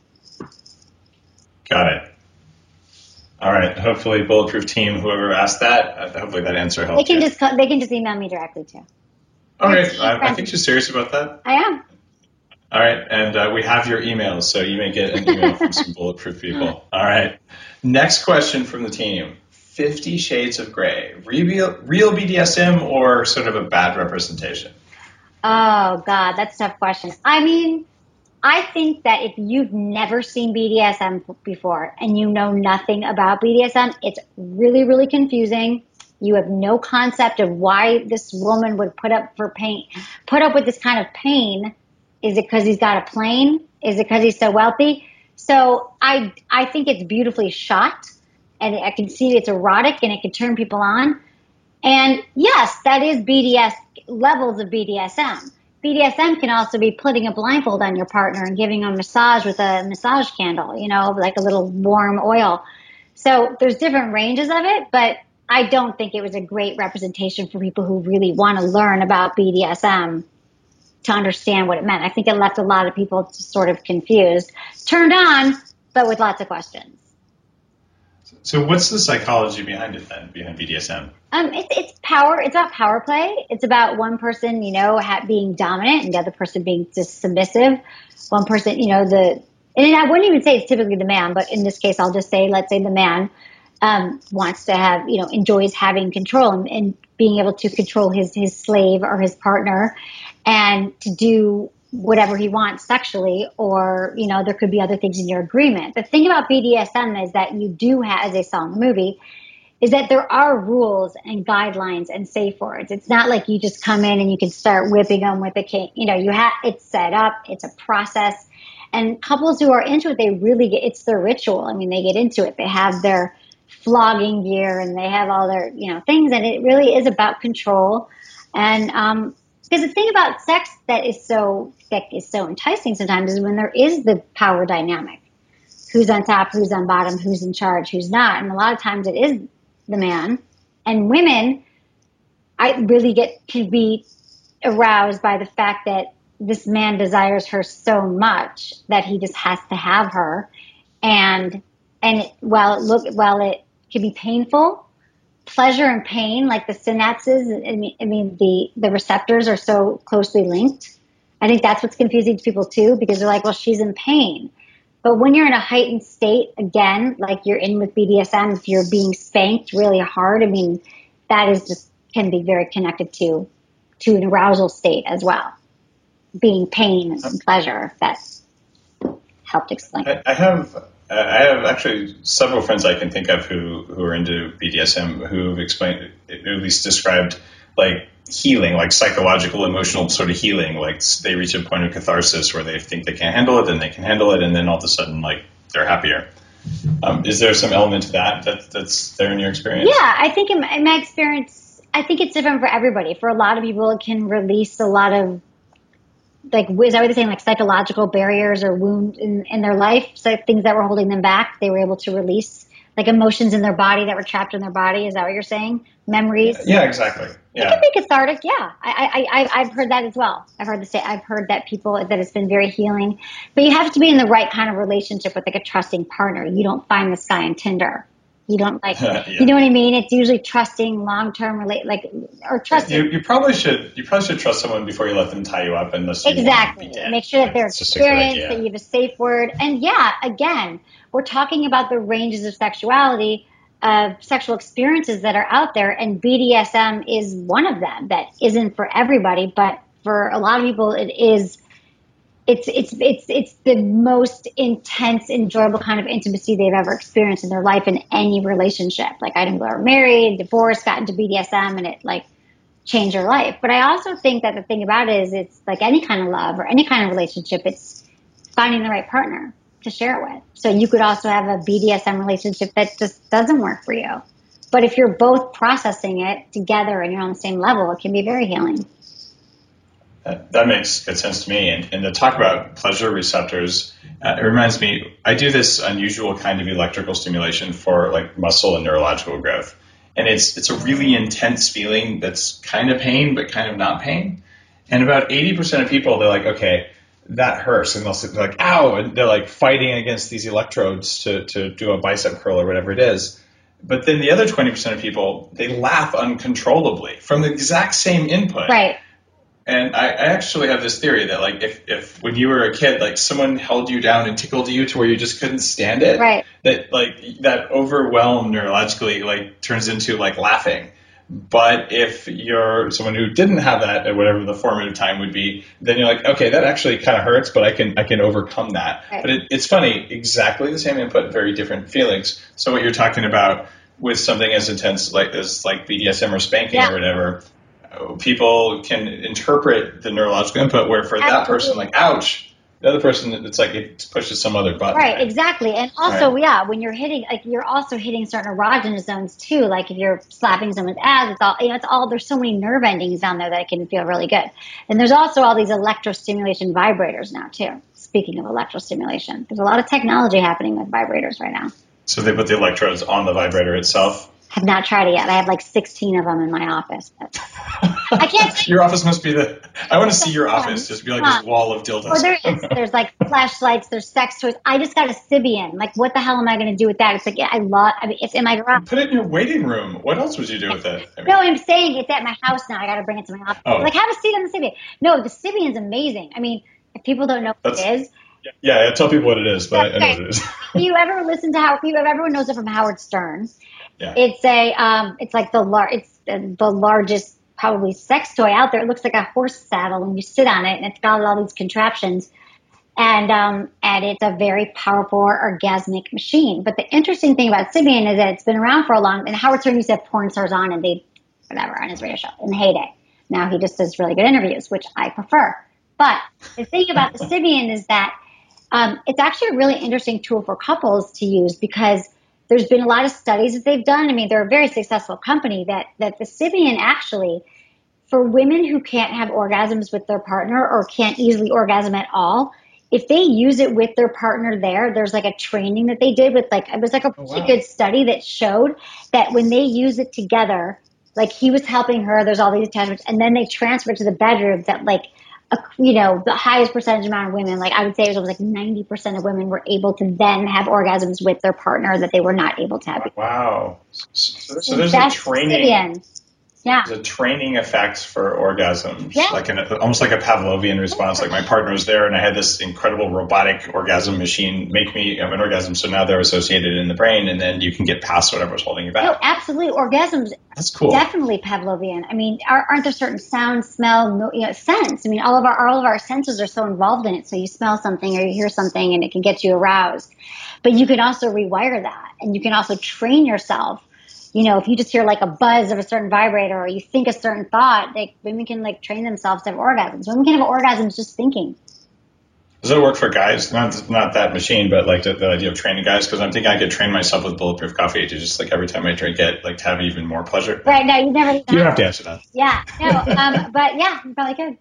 Speaker 2: Got it. All right. Hopefully, Bulletproof team, whoever asked that, uh, hopefully that answer helped.
Speaker 5: They can
Speaker 2: you.
Speaker 5: just they can just email me directly too.
Speaker 2: All right. I, I think she's serious about that.
Speaker 5: I am.
Speaker 2: All right. And uh, we have your emails, so you may get an email from some Bulletproof people. All right. Next question from the team. Fifty Shades of Grey. Real, real B D S M or sort of a bad representation?
Speaker 5: Oh, God, that's a tough question. I mean, I think that if you've never seen B D S M before and you know nothing about B D S M, it's really, really confusing. You have no concept of why this woman would put up for pain, put up with this kind of pain. Is it because he's got a plane? Is it because he's so wealthy? So I, I think it's beautifully shot, and I can see it's erotic and it can turn people on. And yes, that is B D S, levels of B D S M. B D S M can also be putting a blindfold on your partner and giving them a massage with a massage candle, you know, like a little warm oil. So there's different ranges of it, but I don't think it was a great representation for people who really want to learn about B D S M to understand what it meant. I think it left a lot of people sort of confused, turned on, but with lots of questions.
Speaker 2: So what's the psychology behind it then, behind B D S M?
Speaker 5: Um, it's, it's power. It's about power play. It's about one person, you know, ha- being dominant and the other person being just submissive. One person, you know, the, and I wouldn't even say it's typically the man, but in this case, I'll just say, let's say the man um, wants to have, you know, enjoys having control and, and being able to control his, his slave or his partner and to do whatever he wants sexually, or, you know, there could be other things in your agreement. The thing about B D S M is that you do have, as they saw in the movie, is that there are rules and guidelines and safe words. It's not like you just come in and you can start whipping them with a cane. You know, you have, it's set up, it's a process. And couples who are into it, they really get, it's their ritual. I mean, they get into it. They have their flogging gear and they have all their, you know, things. And it really is about control. And, um, because the thing about sex that is so that is so enticing sometimes is when there is the power dynamic. Who's on top, who's on bottom, who's in charge, who's not. And a lot of times it is the man. And women, I really get to be aroused by the fact that this man desires her so much that he just has to have her. And and it, while it look while it can be painful, pleasure and pain, like the synapses, I mean, I mean the, the receptors are so closely linked. I think that's what's confusing to people too, because they're like, well, she's in pain. But when you're in a heightened state, again, like you're in with B D S M, if you're being spanked really hard, I mean, that is just can be very connected to to an arousal state as well. Being pain and pleasure, if that helped explain.
Speaker 2: I, I have I have actually several friends I can think of who, who are into B D S M who've explained, at least described like healing, like psychological, emotional sort of healing. Like they reach a point of catharsis where they think they can't handle it, then they can handle it, and then all of a sudden, like they're happier. Um, is there some element to that, that that's there in your experience?
Speaker 5: Yeah, I think in my, in my experience, I think it's different for everybody. For a lot of people, it can release a lot of, like, is that what they're saying, like psychological barriers or wounds in, in their life, so things that were holding them back, they were able to release, like emotions in their body that were trapped in their body. Is that what you're saying? Memories?
Speaker 2: Yeah, exactly. Yeah.
Speaker 5: It can be cathartic. Yeah, I, I, I, I've heard that as well. I've heard the say, I've heard that people that it's been very healing, but you have to be in the right kind of relationship with like a trusting partner. You don't find this guy on Tinder. You don't like, yeah. You know what I mean? It's usually trusting, long-term relate, like, or trusting.
Speaker 2: You, you probably should, you probably should trust someone before you let them tie you up, unless you
Speaker 5: exactly.
Speaker 2: Want to be
Speaker 5: Make sure that they're
Speaker 2: it's
Speaker 5: experienced, that you have a safe word. And yeah, again, we're talking about the ranges of sexuality. of sexual experiences that are out there, and B D S M is one of them that isn't for everybody, but for a lot of people it is. It's it's it's it's the most intense, enjoyable kind of intimacy they've ever experienced in their life in any relationship. Like I know people are married, divorced, got into B D S M, and it like changed their life. But I also think that the thing about it is it's like any kind of love or any kind of relationship, it's finding the right partner to share it with. So you could also have a B D S M relationship that just doesn't work for you. But if you're both processing it together and you're on the same level, it can be very healing.
Speaker 2: That, that makes good sense to me. And, and to talk about pleasure receptors, uh, it reminds me, I do this unusual kind of electrical stimulation for like muscle and neurological growth. And it's it's a really intense feeling that's kind of pain, but kind of not pain. And about eighty percent of people, they're like, okay, that hurts. And they'll sit, they're like, ow. And they're like fighting against these electrodes to, to do a bicep curl or whatever it is. But then the other twenty percent of people, they laugh uncontrollably from the exact same input.
Speaker 5: Right.
Speaker 2: And I, I actually have this theory that like if, if when you were a kid, like someone held you down and tickled you to where you just couldn't stand it,
Speaker 5: right.
Speaker 2: that like that overwhelm neurologically like turns into like laughing. But if you're someone who didn't have that at whatever the formative time would be, then you're like, okay, that actually kind of hurts, but I can I can overcome that.
Speaker 5: Right.
Speaker 2: But it, it's funny, exactly the same input, very different feelings. So what you're talking about with something as intense like as like B D S M or spanking
Speaker 5: yeah.
Speaker 2: or whatever, people can interpret the neurological input where for Absolutely. That person, like, ouch, the other person, it's like it pushes some other button.
Speaker 5: Right, exactly. And also, right. yeah, when you're hitting, like, you're also hitting certain erogenous zones too. Like if you're slapping someone's ass, it's all, you know, it's all, there's so many nerve endings down there that it can feel really good. And there's also all these electrostimulation vibrators now too. Speaking of electrostimulation, there's a lot of technology happening with vibrators right now.
Speaker 2: So they put the electrodes on the vibrator itself?
Speaker 5: Have not tried it yet. I have like sixteen of them in my office. I can't.
Speaker 2: Your office must be the. I want to see your office. Just be like this wall of dildos.
Speaker 5: Well, there is. There's like flashlights. There's sex toys. I just got a Sybian. Like, what the hell am I going to do with that? It's like, yeah, I love. I mean, it's in my garage.
Speaker 2: Put it in your waiting room. What else would you do with it?
Speaker 5: I mean, no, I'm saying it's at my house now. I got to bring it to my office. Oh. Like, have a seat on the Sybian. No, the Sybian's amazing. I mean, if people don't know what That's, it is.
Speaker 2: Yeah, tell people what it is, but okay. I know what it is.
Speaker 5: If you ever listen to Howard, people, everyone knows it from Howard Stern.
Speaker 2: Yeah.
Speaker 5: It's a, um, it's like the lar- it's the, the largest probably sex toy out there. It looks like a horse saddle when you sit on it, and it's got all these contraptions, and um, and it's a very powerful orgasmic machine. But the interesting thing about Sybian is that it's been around for a long. And Howard Stern used to have porn stars on, and they, whatever, on his radio show in the heyday. Now he just does really good interviews, which I prefer. But the thing about the Sybian is that um, it's actually a really interesting tool for couples to use because there's been a lot of studies that they've done. I mean, they're a very successful company that, that the Sybian actually, for women who can't have orgasms with their partner or can't easily orgasm at all, if they use it with their partner there, there's like a training that they did with like, it was like a pretty oh, wow. good study that showed that when they use it together, like he was helping her, there's all these attachments, and then they transferred to the bedroom that like, A, you know, the highest percentage amount of women, like I would say it was like ninety percent of women were able to then have orgasms with their partner that they were not able to have.
Speaker 2: Wow. So, so there's a training.
Speaker 5: Sybian. Yeah.
Speaker 2: There's a training effect for orgasms,
Speaker 5: yeah.
Speaker 2: like an, almost like a Pavlovian response. Like my partner was there and I had this incredible robotic orgasm machine make me have an orgasm. So now they're associated in the brain and then you can get past whatever's holding you back.
Speaker 5: No, absolutely. Orgasms.
Speaker 2: That's cool.
Speaker 5: Definitely Pavlovian. I mean, are, aren't there certain sounds, smell, you know, sense? I mean, all of our, all of our senses are so involved in it. So you smell something or you hear something and it can get you aroused, but you can also rewire that and you can also train yourself. You know, if you just hear like a buzz of a certain vibrator or you think a certain thought, like women can like train themselves to have orgasms. Women can have orgasms just thinking.
Speaker 2: Does it work for guys? Not not that machine, but like the, the idea of training guys, because I'm thinking I could train myself with Bulletproof Coffee to just like every time I drink it, like to have even more pleasure.
Speaker 5: Right? No, you never.
Speaker 2: You don't have to answer that.
Speaker 5: Yeah, no, um, but yeah, you probably could.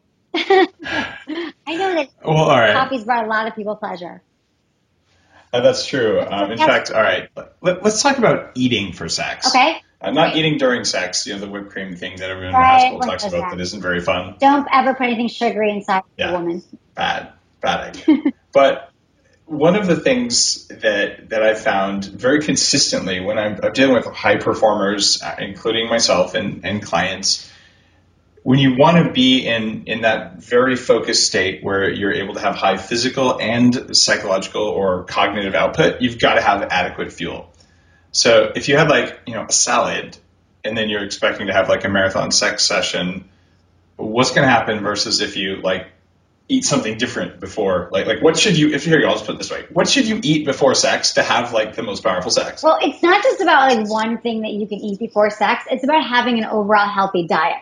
Speaker 5: I know that
Speaker 2: well, all right.
Speaker 5: coffee's brought a lot of people pleasure.
Speaker 2: Uh, that's true. Um, in fact, all right, let, let's talk about eating for sex.
Speaker 5: Okay.
Speaker 2: I'm not okay. eating during sex, you know, the whipped cream thing that everyone
Speaker 5: right.
Speaker 2: in high school talks about
Speaker 5: that?
Speaker 2: that isn't very fun.
Speaker 5: Don't ever put anything sugary inside
Speaker 2: yeah.
Speaker 5: a woman.
Speaker 2: Bad, bad idea. But one of the things that, that I've found very consistently when I'm, I'm dealing with high performers, including myself and, and clients, when you want to be in, in that very focused state where you're able to have high physical and psychological or cognitive output, you've got to have adequate fuel. So if you had like, you know, a salad and then you're expecting to have like a marathon sex session, what's going to happen versus if you like eat something different before, like, like what should you, if here, I'll just put it this way, what should you eat before sex to have like the most powerful sex?
Speaker 5: Well, it's not just about like one thing that you can eat before sex. It's about having an overall healthy diet.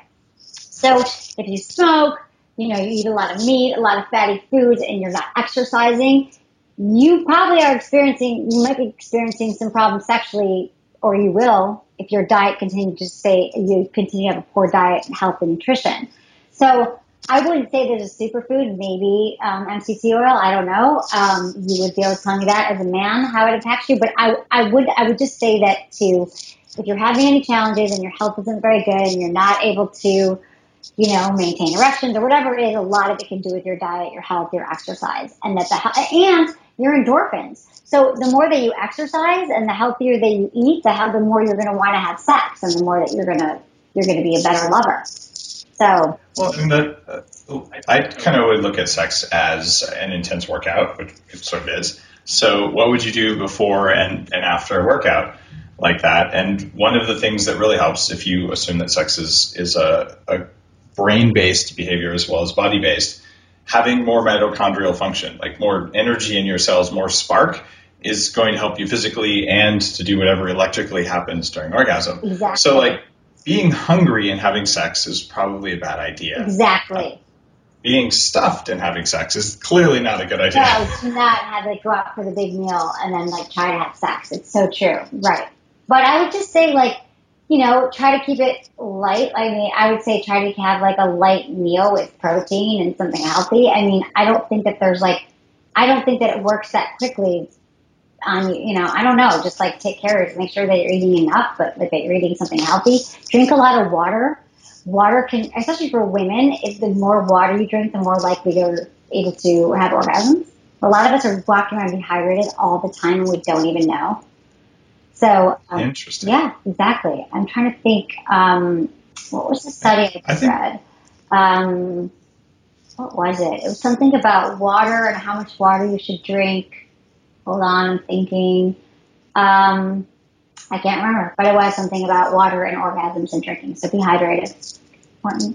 Speaker 5: So if you smoke, you know, you eat a lot of meat, a lot of fatty foods, and you're not exercising, you probably are experiencing, you might be experiencing some problems sexually, or you will if your diet continues to stay, you continue to have a poor diet, health, and nutrition. So I wouldn't say there's a superfood, maybe um, M C C oil. I don't know. Um, you would be able to tell me that as a man, how it impacts you. But I, I would, I would just say that too, if you're having any challenges and your health isn't very good and you're not able to, you know, maintain erections or whatever it is, a lot of it can do with your diet, your health, your exercise, and that the and your endorphins. So the more that you exercise and the healthier that you eat, the the more you're going to want to have sex, and the more that you're going to you're going to be a better lover. So,
Speaker 2: well, and the, uh, I kind of would look at sex as an intense workout, which it sort of is. So what would you do before and, and after a workout like that? And one of the things that really helps, if you assume that sex is, is a, a brain-based behavior as well as body-based, having more mitochondrial function, like more energy in your cells, more spark, is going to help you physically and to do whatever electrically happens during orgasm.
Speaker 5: Exactly.
Speaker 2: So like, being hungry and having sex is probably a bad idea.
Speaker 5: Exactly.
Speaker 2: Uh, being stuffed and having sex is clearly not a good idea.
Speaker 5: No, do not have like go out for the big meal and then like try to have sex. It's so true. Right. But I would just say like, you know, try to keep it light. I mean, I would say try to have like a light meal with protein and something healthy. I mean, I don't think that there's like, I don't think that it works that quickly on, you know, I don't know, just like take care of it, make sure that you're eating enough, but like that you're eating something healthy. Drink a lot of water. Water can, especially for women, if the more water you drink, the more likely you're able to have orgasms. A lot of us are walking around dehydrated all the time and we don't even know. So, um,
Speaker 2: interesting.
Speaker 5: Yeah, exactly. I'm trying to think, um, what was the study I,
Speaker 2: I think,
Speaker 5: read? Um, what was it? It was something about water and how much water you should drink. Hold on, I'm thinking. Um, I can't remember, but it was something about water and orgasms and drinking. So be hydrated. Important.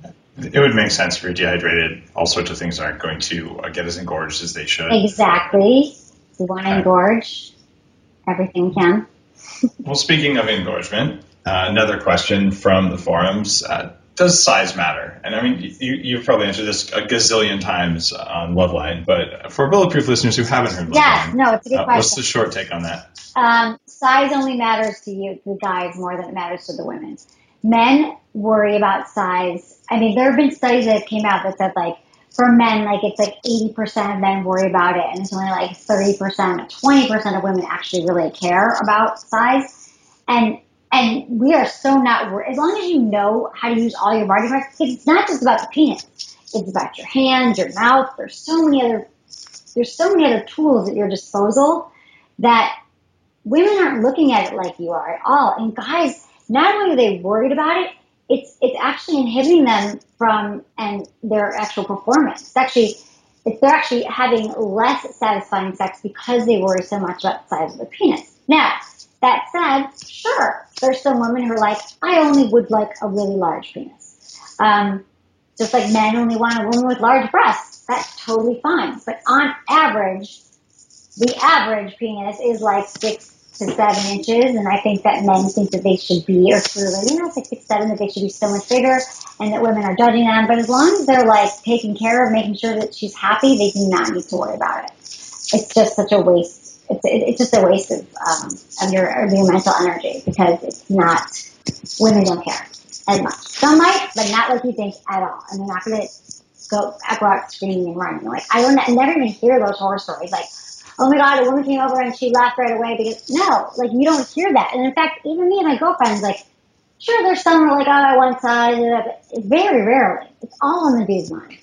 Speaker 2: It would make sense if you're dehydrated. All sorts of things aren't going to uh, get as engorged as they should.
Speaker 5: Exactly. If you want to
Speaker 2: Okay.
Speaker 5: engorge, everything can.
Speaker 2: Well, speaking of engorgement, uh, another question from the forums. Uh, does size matter? And I mean, you, you've probably answered this a gazillion times on Loveline, but for Bulletproof listeners who haven't heard Loveline,
Speaker 5: Yes, no, it's a good
Speaker 2: uh,
Speaker 5: question.
Speaker 2: what's the short take on that?
Speaker 5: Um, size only matters to you, the guys, more than it matters to the women. Men worry about size. I mean, there have been studies that came out that said, like, for men, like, it's like eighty percent of men worry about it, and it's only like thirty percent, twenty percent of women actually really care about size. And and we are so not worried. As long as you know how to use all your body parts, because it's not just about the penis. It's about your hands, your mouth. There's so many other, there's so many other tools at your disposal that women aren't looking at it like you are at all. And guys, not only are they worried about it, it's it's actually inhibiting them from and their actual performance. It's actually, it's, they're actually having less satisfying sex because they worry so much about the size of the penis. Now, that said, sure, there's some women who are like, I only would like a really large penis. Um, just like men only want a woman with large breasts. That's totally fine. But on average, the average penis is like six to seven inches, and I think that men think that they should be, or truly, you know, six, six, seven, that they should be so much bigger, and that women are judging them. But as long as they're like taking care of making sure that she's happy, they do not need to worry about it. It's just such a waste. It's it's just a waste of um, of your of your mental energy, because it's not, women don't care as much. Some might, but not like you think at all. And they're not going to go go out screaming and running. Like, I don't I never even hear those horror stories. Like, oh my God, a woman came over and she left right away, because no, like, you don't hear that. And in fact, even me and my girlfriends, like, sure, there's some who are like, oh, I want size, but very rarely. It's all on the dude's mind.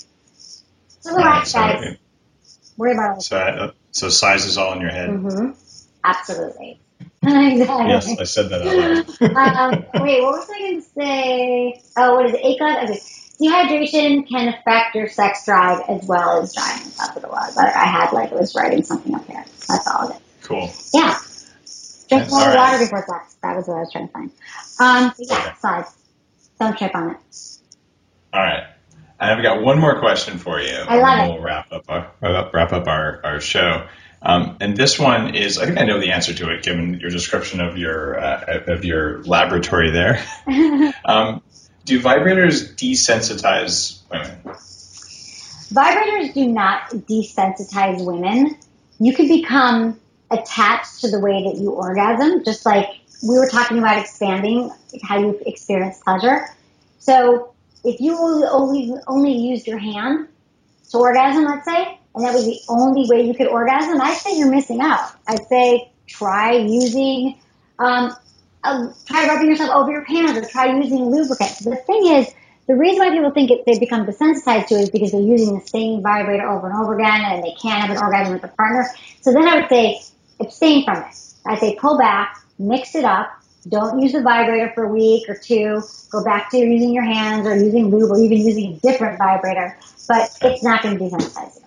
Speaker 5: So relax,
Speaker 2: so,
Speaker 5: guys. Worry about it.
Speaker 2: So, uh, so size is all in your head.
Speaker 5: Mm-hmm. Absolutely. Exactly.
Speaker 2: Yes, I said that out loud.
Speaker 5: um, wait, what was I going to say? Oh, what is it? A C O D? Okay. Dehydration can affect your sex drive as well as dryness. That's what it was. I, I had, like, I was writing something up here. That's all of it.
Speaker 2: Cool.
Speaker 5: Yeah. Drink more
Speaker 2: right.
Speaker 5: water before sex. That was what I was trying to find. Um, but yeah,
Speaker 2: Okay.
Speaker 5: size. Don't trip on it.
Speaker 2: All right. And I've got one more question for you.
Speaker 5: I love
Speaker 2: and
Speaker 5: it.
Speaker 2: We'll wrap up our, wrap up our, our show. Um, and this one is, I think I know the answer to it, given your description of your uh, of your laboratory there. um, do vibrators desensitize women?
Speaker 5: Vibrators do not desensitize women. You can become attached to the way that you orgasm, just like we were talking about expanding how you experience pleasure. So if you only, only used your hand to orgasm, let's say, and that was the only way you could orgasm, I'd say you're missing out. I'd say try using, um, uh, try rubbing yourself over your pants, or try using lubricant. So the thing is, the reason why people think it, they become desensitized to it is because they're using the same vibrator over and over again, and they can't have an orgasm with their partner. So then I would say abstain from it. I'd say pull back, mix it up. Don't use the vibrator for a week or two. Go back to using your hands or using lube or even using a different vibrator. But it's not going to desensitize you.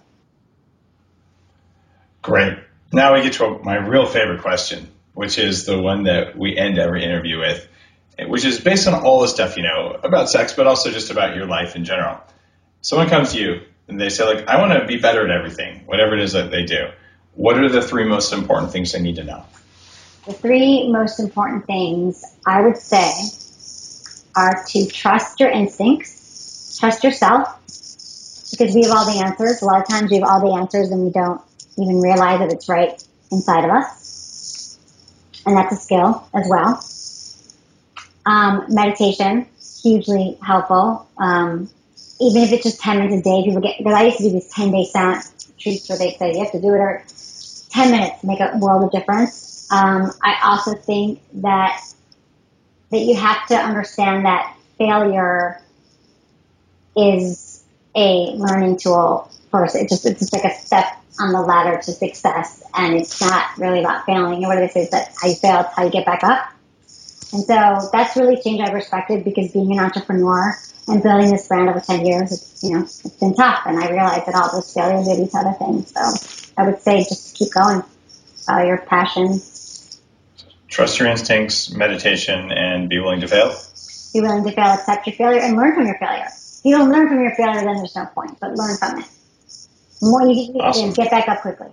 Speaker 2: Great. Now we get to my real favorite question, which is the one that we end every interview with, which is based on all the stuff you know about sex, but also just about your life in general. Someone comes to you and they say, like, I want to be better at everything, whatever it is that they do. What are the three most important things they need to know?
Speaker 5: The three most important things I would say are to trust your instincts, trust yourself, because we have all the answers. A lot of times we have all the answers and we don't even realize that it's right inside of us. And that's a skill as well. Um, meditation, hugely helpful. Um, even if it's just ten minutes a day, people get, because I used to do these ten day silent retreats where they say you have to do it or ten minutes make a world of difference. Um, I also think that, that you have to understand that failure is a learning tool first. It just, it's just like a step on the ladder to success, and it's not really about failing. What do they say? Is that how you fail, it's how you get back up. And so that's really changed my perspective, because being an entrepreneur and building this brand over ten years, it's, you know, it's been tough. And I realized that all those failures are these other things. So I would say just keep going. Follow your passion.
Speaker 2: Trust your instincts, meditation, and be willing to fail.
Speaker 5: Be willing to fail, accept your failure, and learn from your failure. If you don't learn from your failure, then there's no point. But learn from it. The more you get, awesome. Get back up quickly.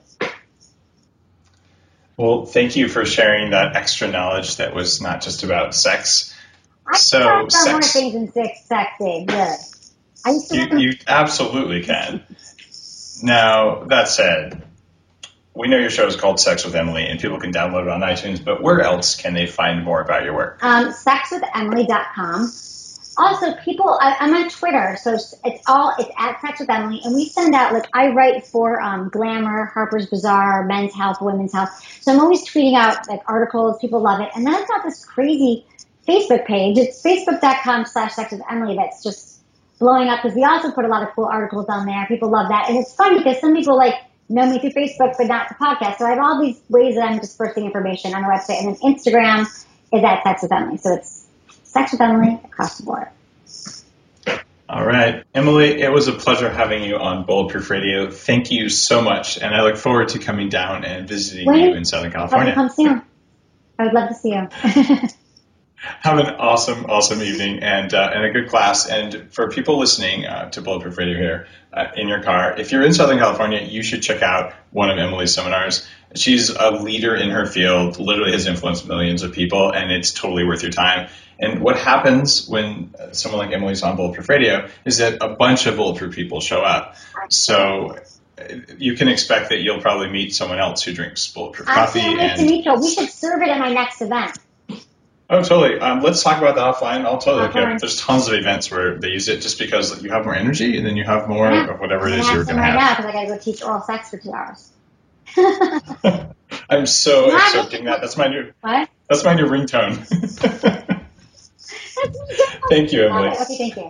Speaker 2: Well, thank you for sharing that extra knowledge that was not just about sex.
Speaker 5: I
Speaker 2: so,
Speaker 5: can talk
Speaker 2: sex.
Speaker 5: more things than sex, sex Dave, really. I used to
Speaker 2: you, you absolutely can. Now, that said, we know your show is called Sex with Emily, and people can download it on iTunes, but where else can they find more about your work?
Speaker 5: Um, sex with emily dot com. Also, people, I, I'm on Twitter, so it's, it's all, it's at Sex with Emily, and we send out, like, I write for um, Glamour, Harper's Bazaar, Men's Health, Women's Health, so I'm always tweeting out, like, articles, people love it, and then I've got this crazy Facebook page. It's facebook dot com slash Sex with Emily that's just blowing up, because we also put a lot of cool articles on there. People love that, and it's funny, because some people, like, know me through Facebook, but not the podcast, so I have all these ways that I'm dispersing information on the website, and then Instagram is at Sex with Emily, so it's Sex with Emily across the board.
Speaker 2: All right. Emily, it was a pleasure having you on Bulletproof Radio. Thank you so much, and I look forward to coming down and visiting
Speaker 5: When?
Speaker 2: you in Southern California.
Speaker 5: Come soon. I would love to see you.
Speaker 2: Have an awesome, awesome evening and uh, and a good class. And for people listening uh, to Bulletproof Radio here uh, in your car, if you're in Southern California, you should check out one of Emily's seminars. She's a leader in her field, literally has influenced millions of people, and it's totally worth your time. And what happens when someone like Emily's on Bulletproof Radio is that a bunch of Bulletproof people show up. So you can expect that you'll probably meet someone else who drinks Bulletproof
Speaker 5: I
Speaker 2: coffee.
Speaker 5: can't wait
Speaker 2: and
Speaker 5: to meet you. We should serve it at my next event.
Speaker 2: Oh, totally. Um, let's talk about that offline. I'll totally.
Speaker 5: Okay.
Speaker 2: Okay. There's tons of events where they use it just because you have more energy and then you have more
Speaker 5: Yeah.
Speaker 2: of whatever it
Speaker 5: I
Speaker 2: is
Speaker 5: have
Speaker 2: you're
Speaker 5: some
Speaker 2: going to
Speaker 5: right
Speaker 2: have.
Speaker 5: now because I got to go teach oral sex for two hours.
Speaker 2: I'm so
Speaker 5: Not
Speaker 2: accepting that. That's my new.
Speaker 5: What?
Speaker 2: That's my new ringtone. Thank you, Emily.
Speaker 5: Okay, okay, thank you.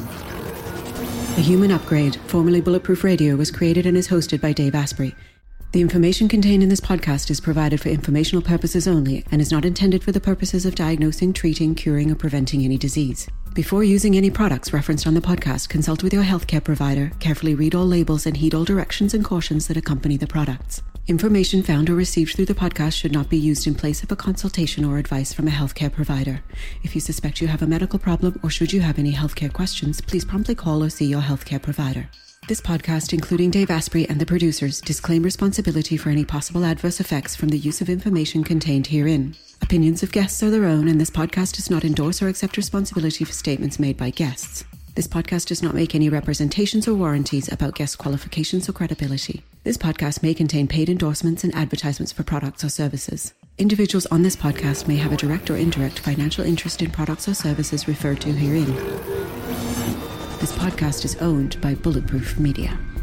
Speaker 1: The Human Upgrade, formerly Bulletproof Radio, was created and is hosted by Dave Asprey. The information contained in this podcast is provided for informational purposes only and is not intended for the purposes of diagnosing, treating, curing, or preventing any disease. Before using any products referenced on the podcast, consult with your healthcare provider, carefully read all labels, and heed all directions and cautions that accompany the products. Information found or received through the podcast should not be used in place of a consultation or advice from a healthcare provider. If you suspect you have a medical problem or should you have any healthcare questions, please promptly call or see your healthcare provider. This podcast, including Dave Asprey and the producers, disclaim responsibility for any possible adverse effects from the use of information contained herein. Opinions of guests are their own, and this podcast does not endorse or accept responsibility for statements made by guests. This podcast does not make any representations or warranties about guest qualifications or credibility. This podcast may contain paid endorsements and advertisements for products or services. Individuals on this podcast may have a direct or indirect financial interest in products or services referred to herein. This podcast is owned by Bulletproof Media.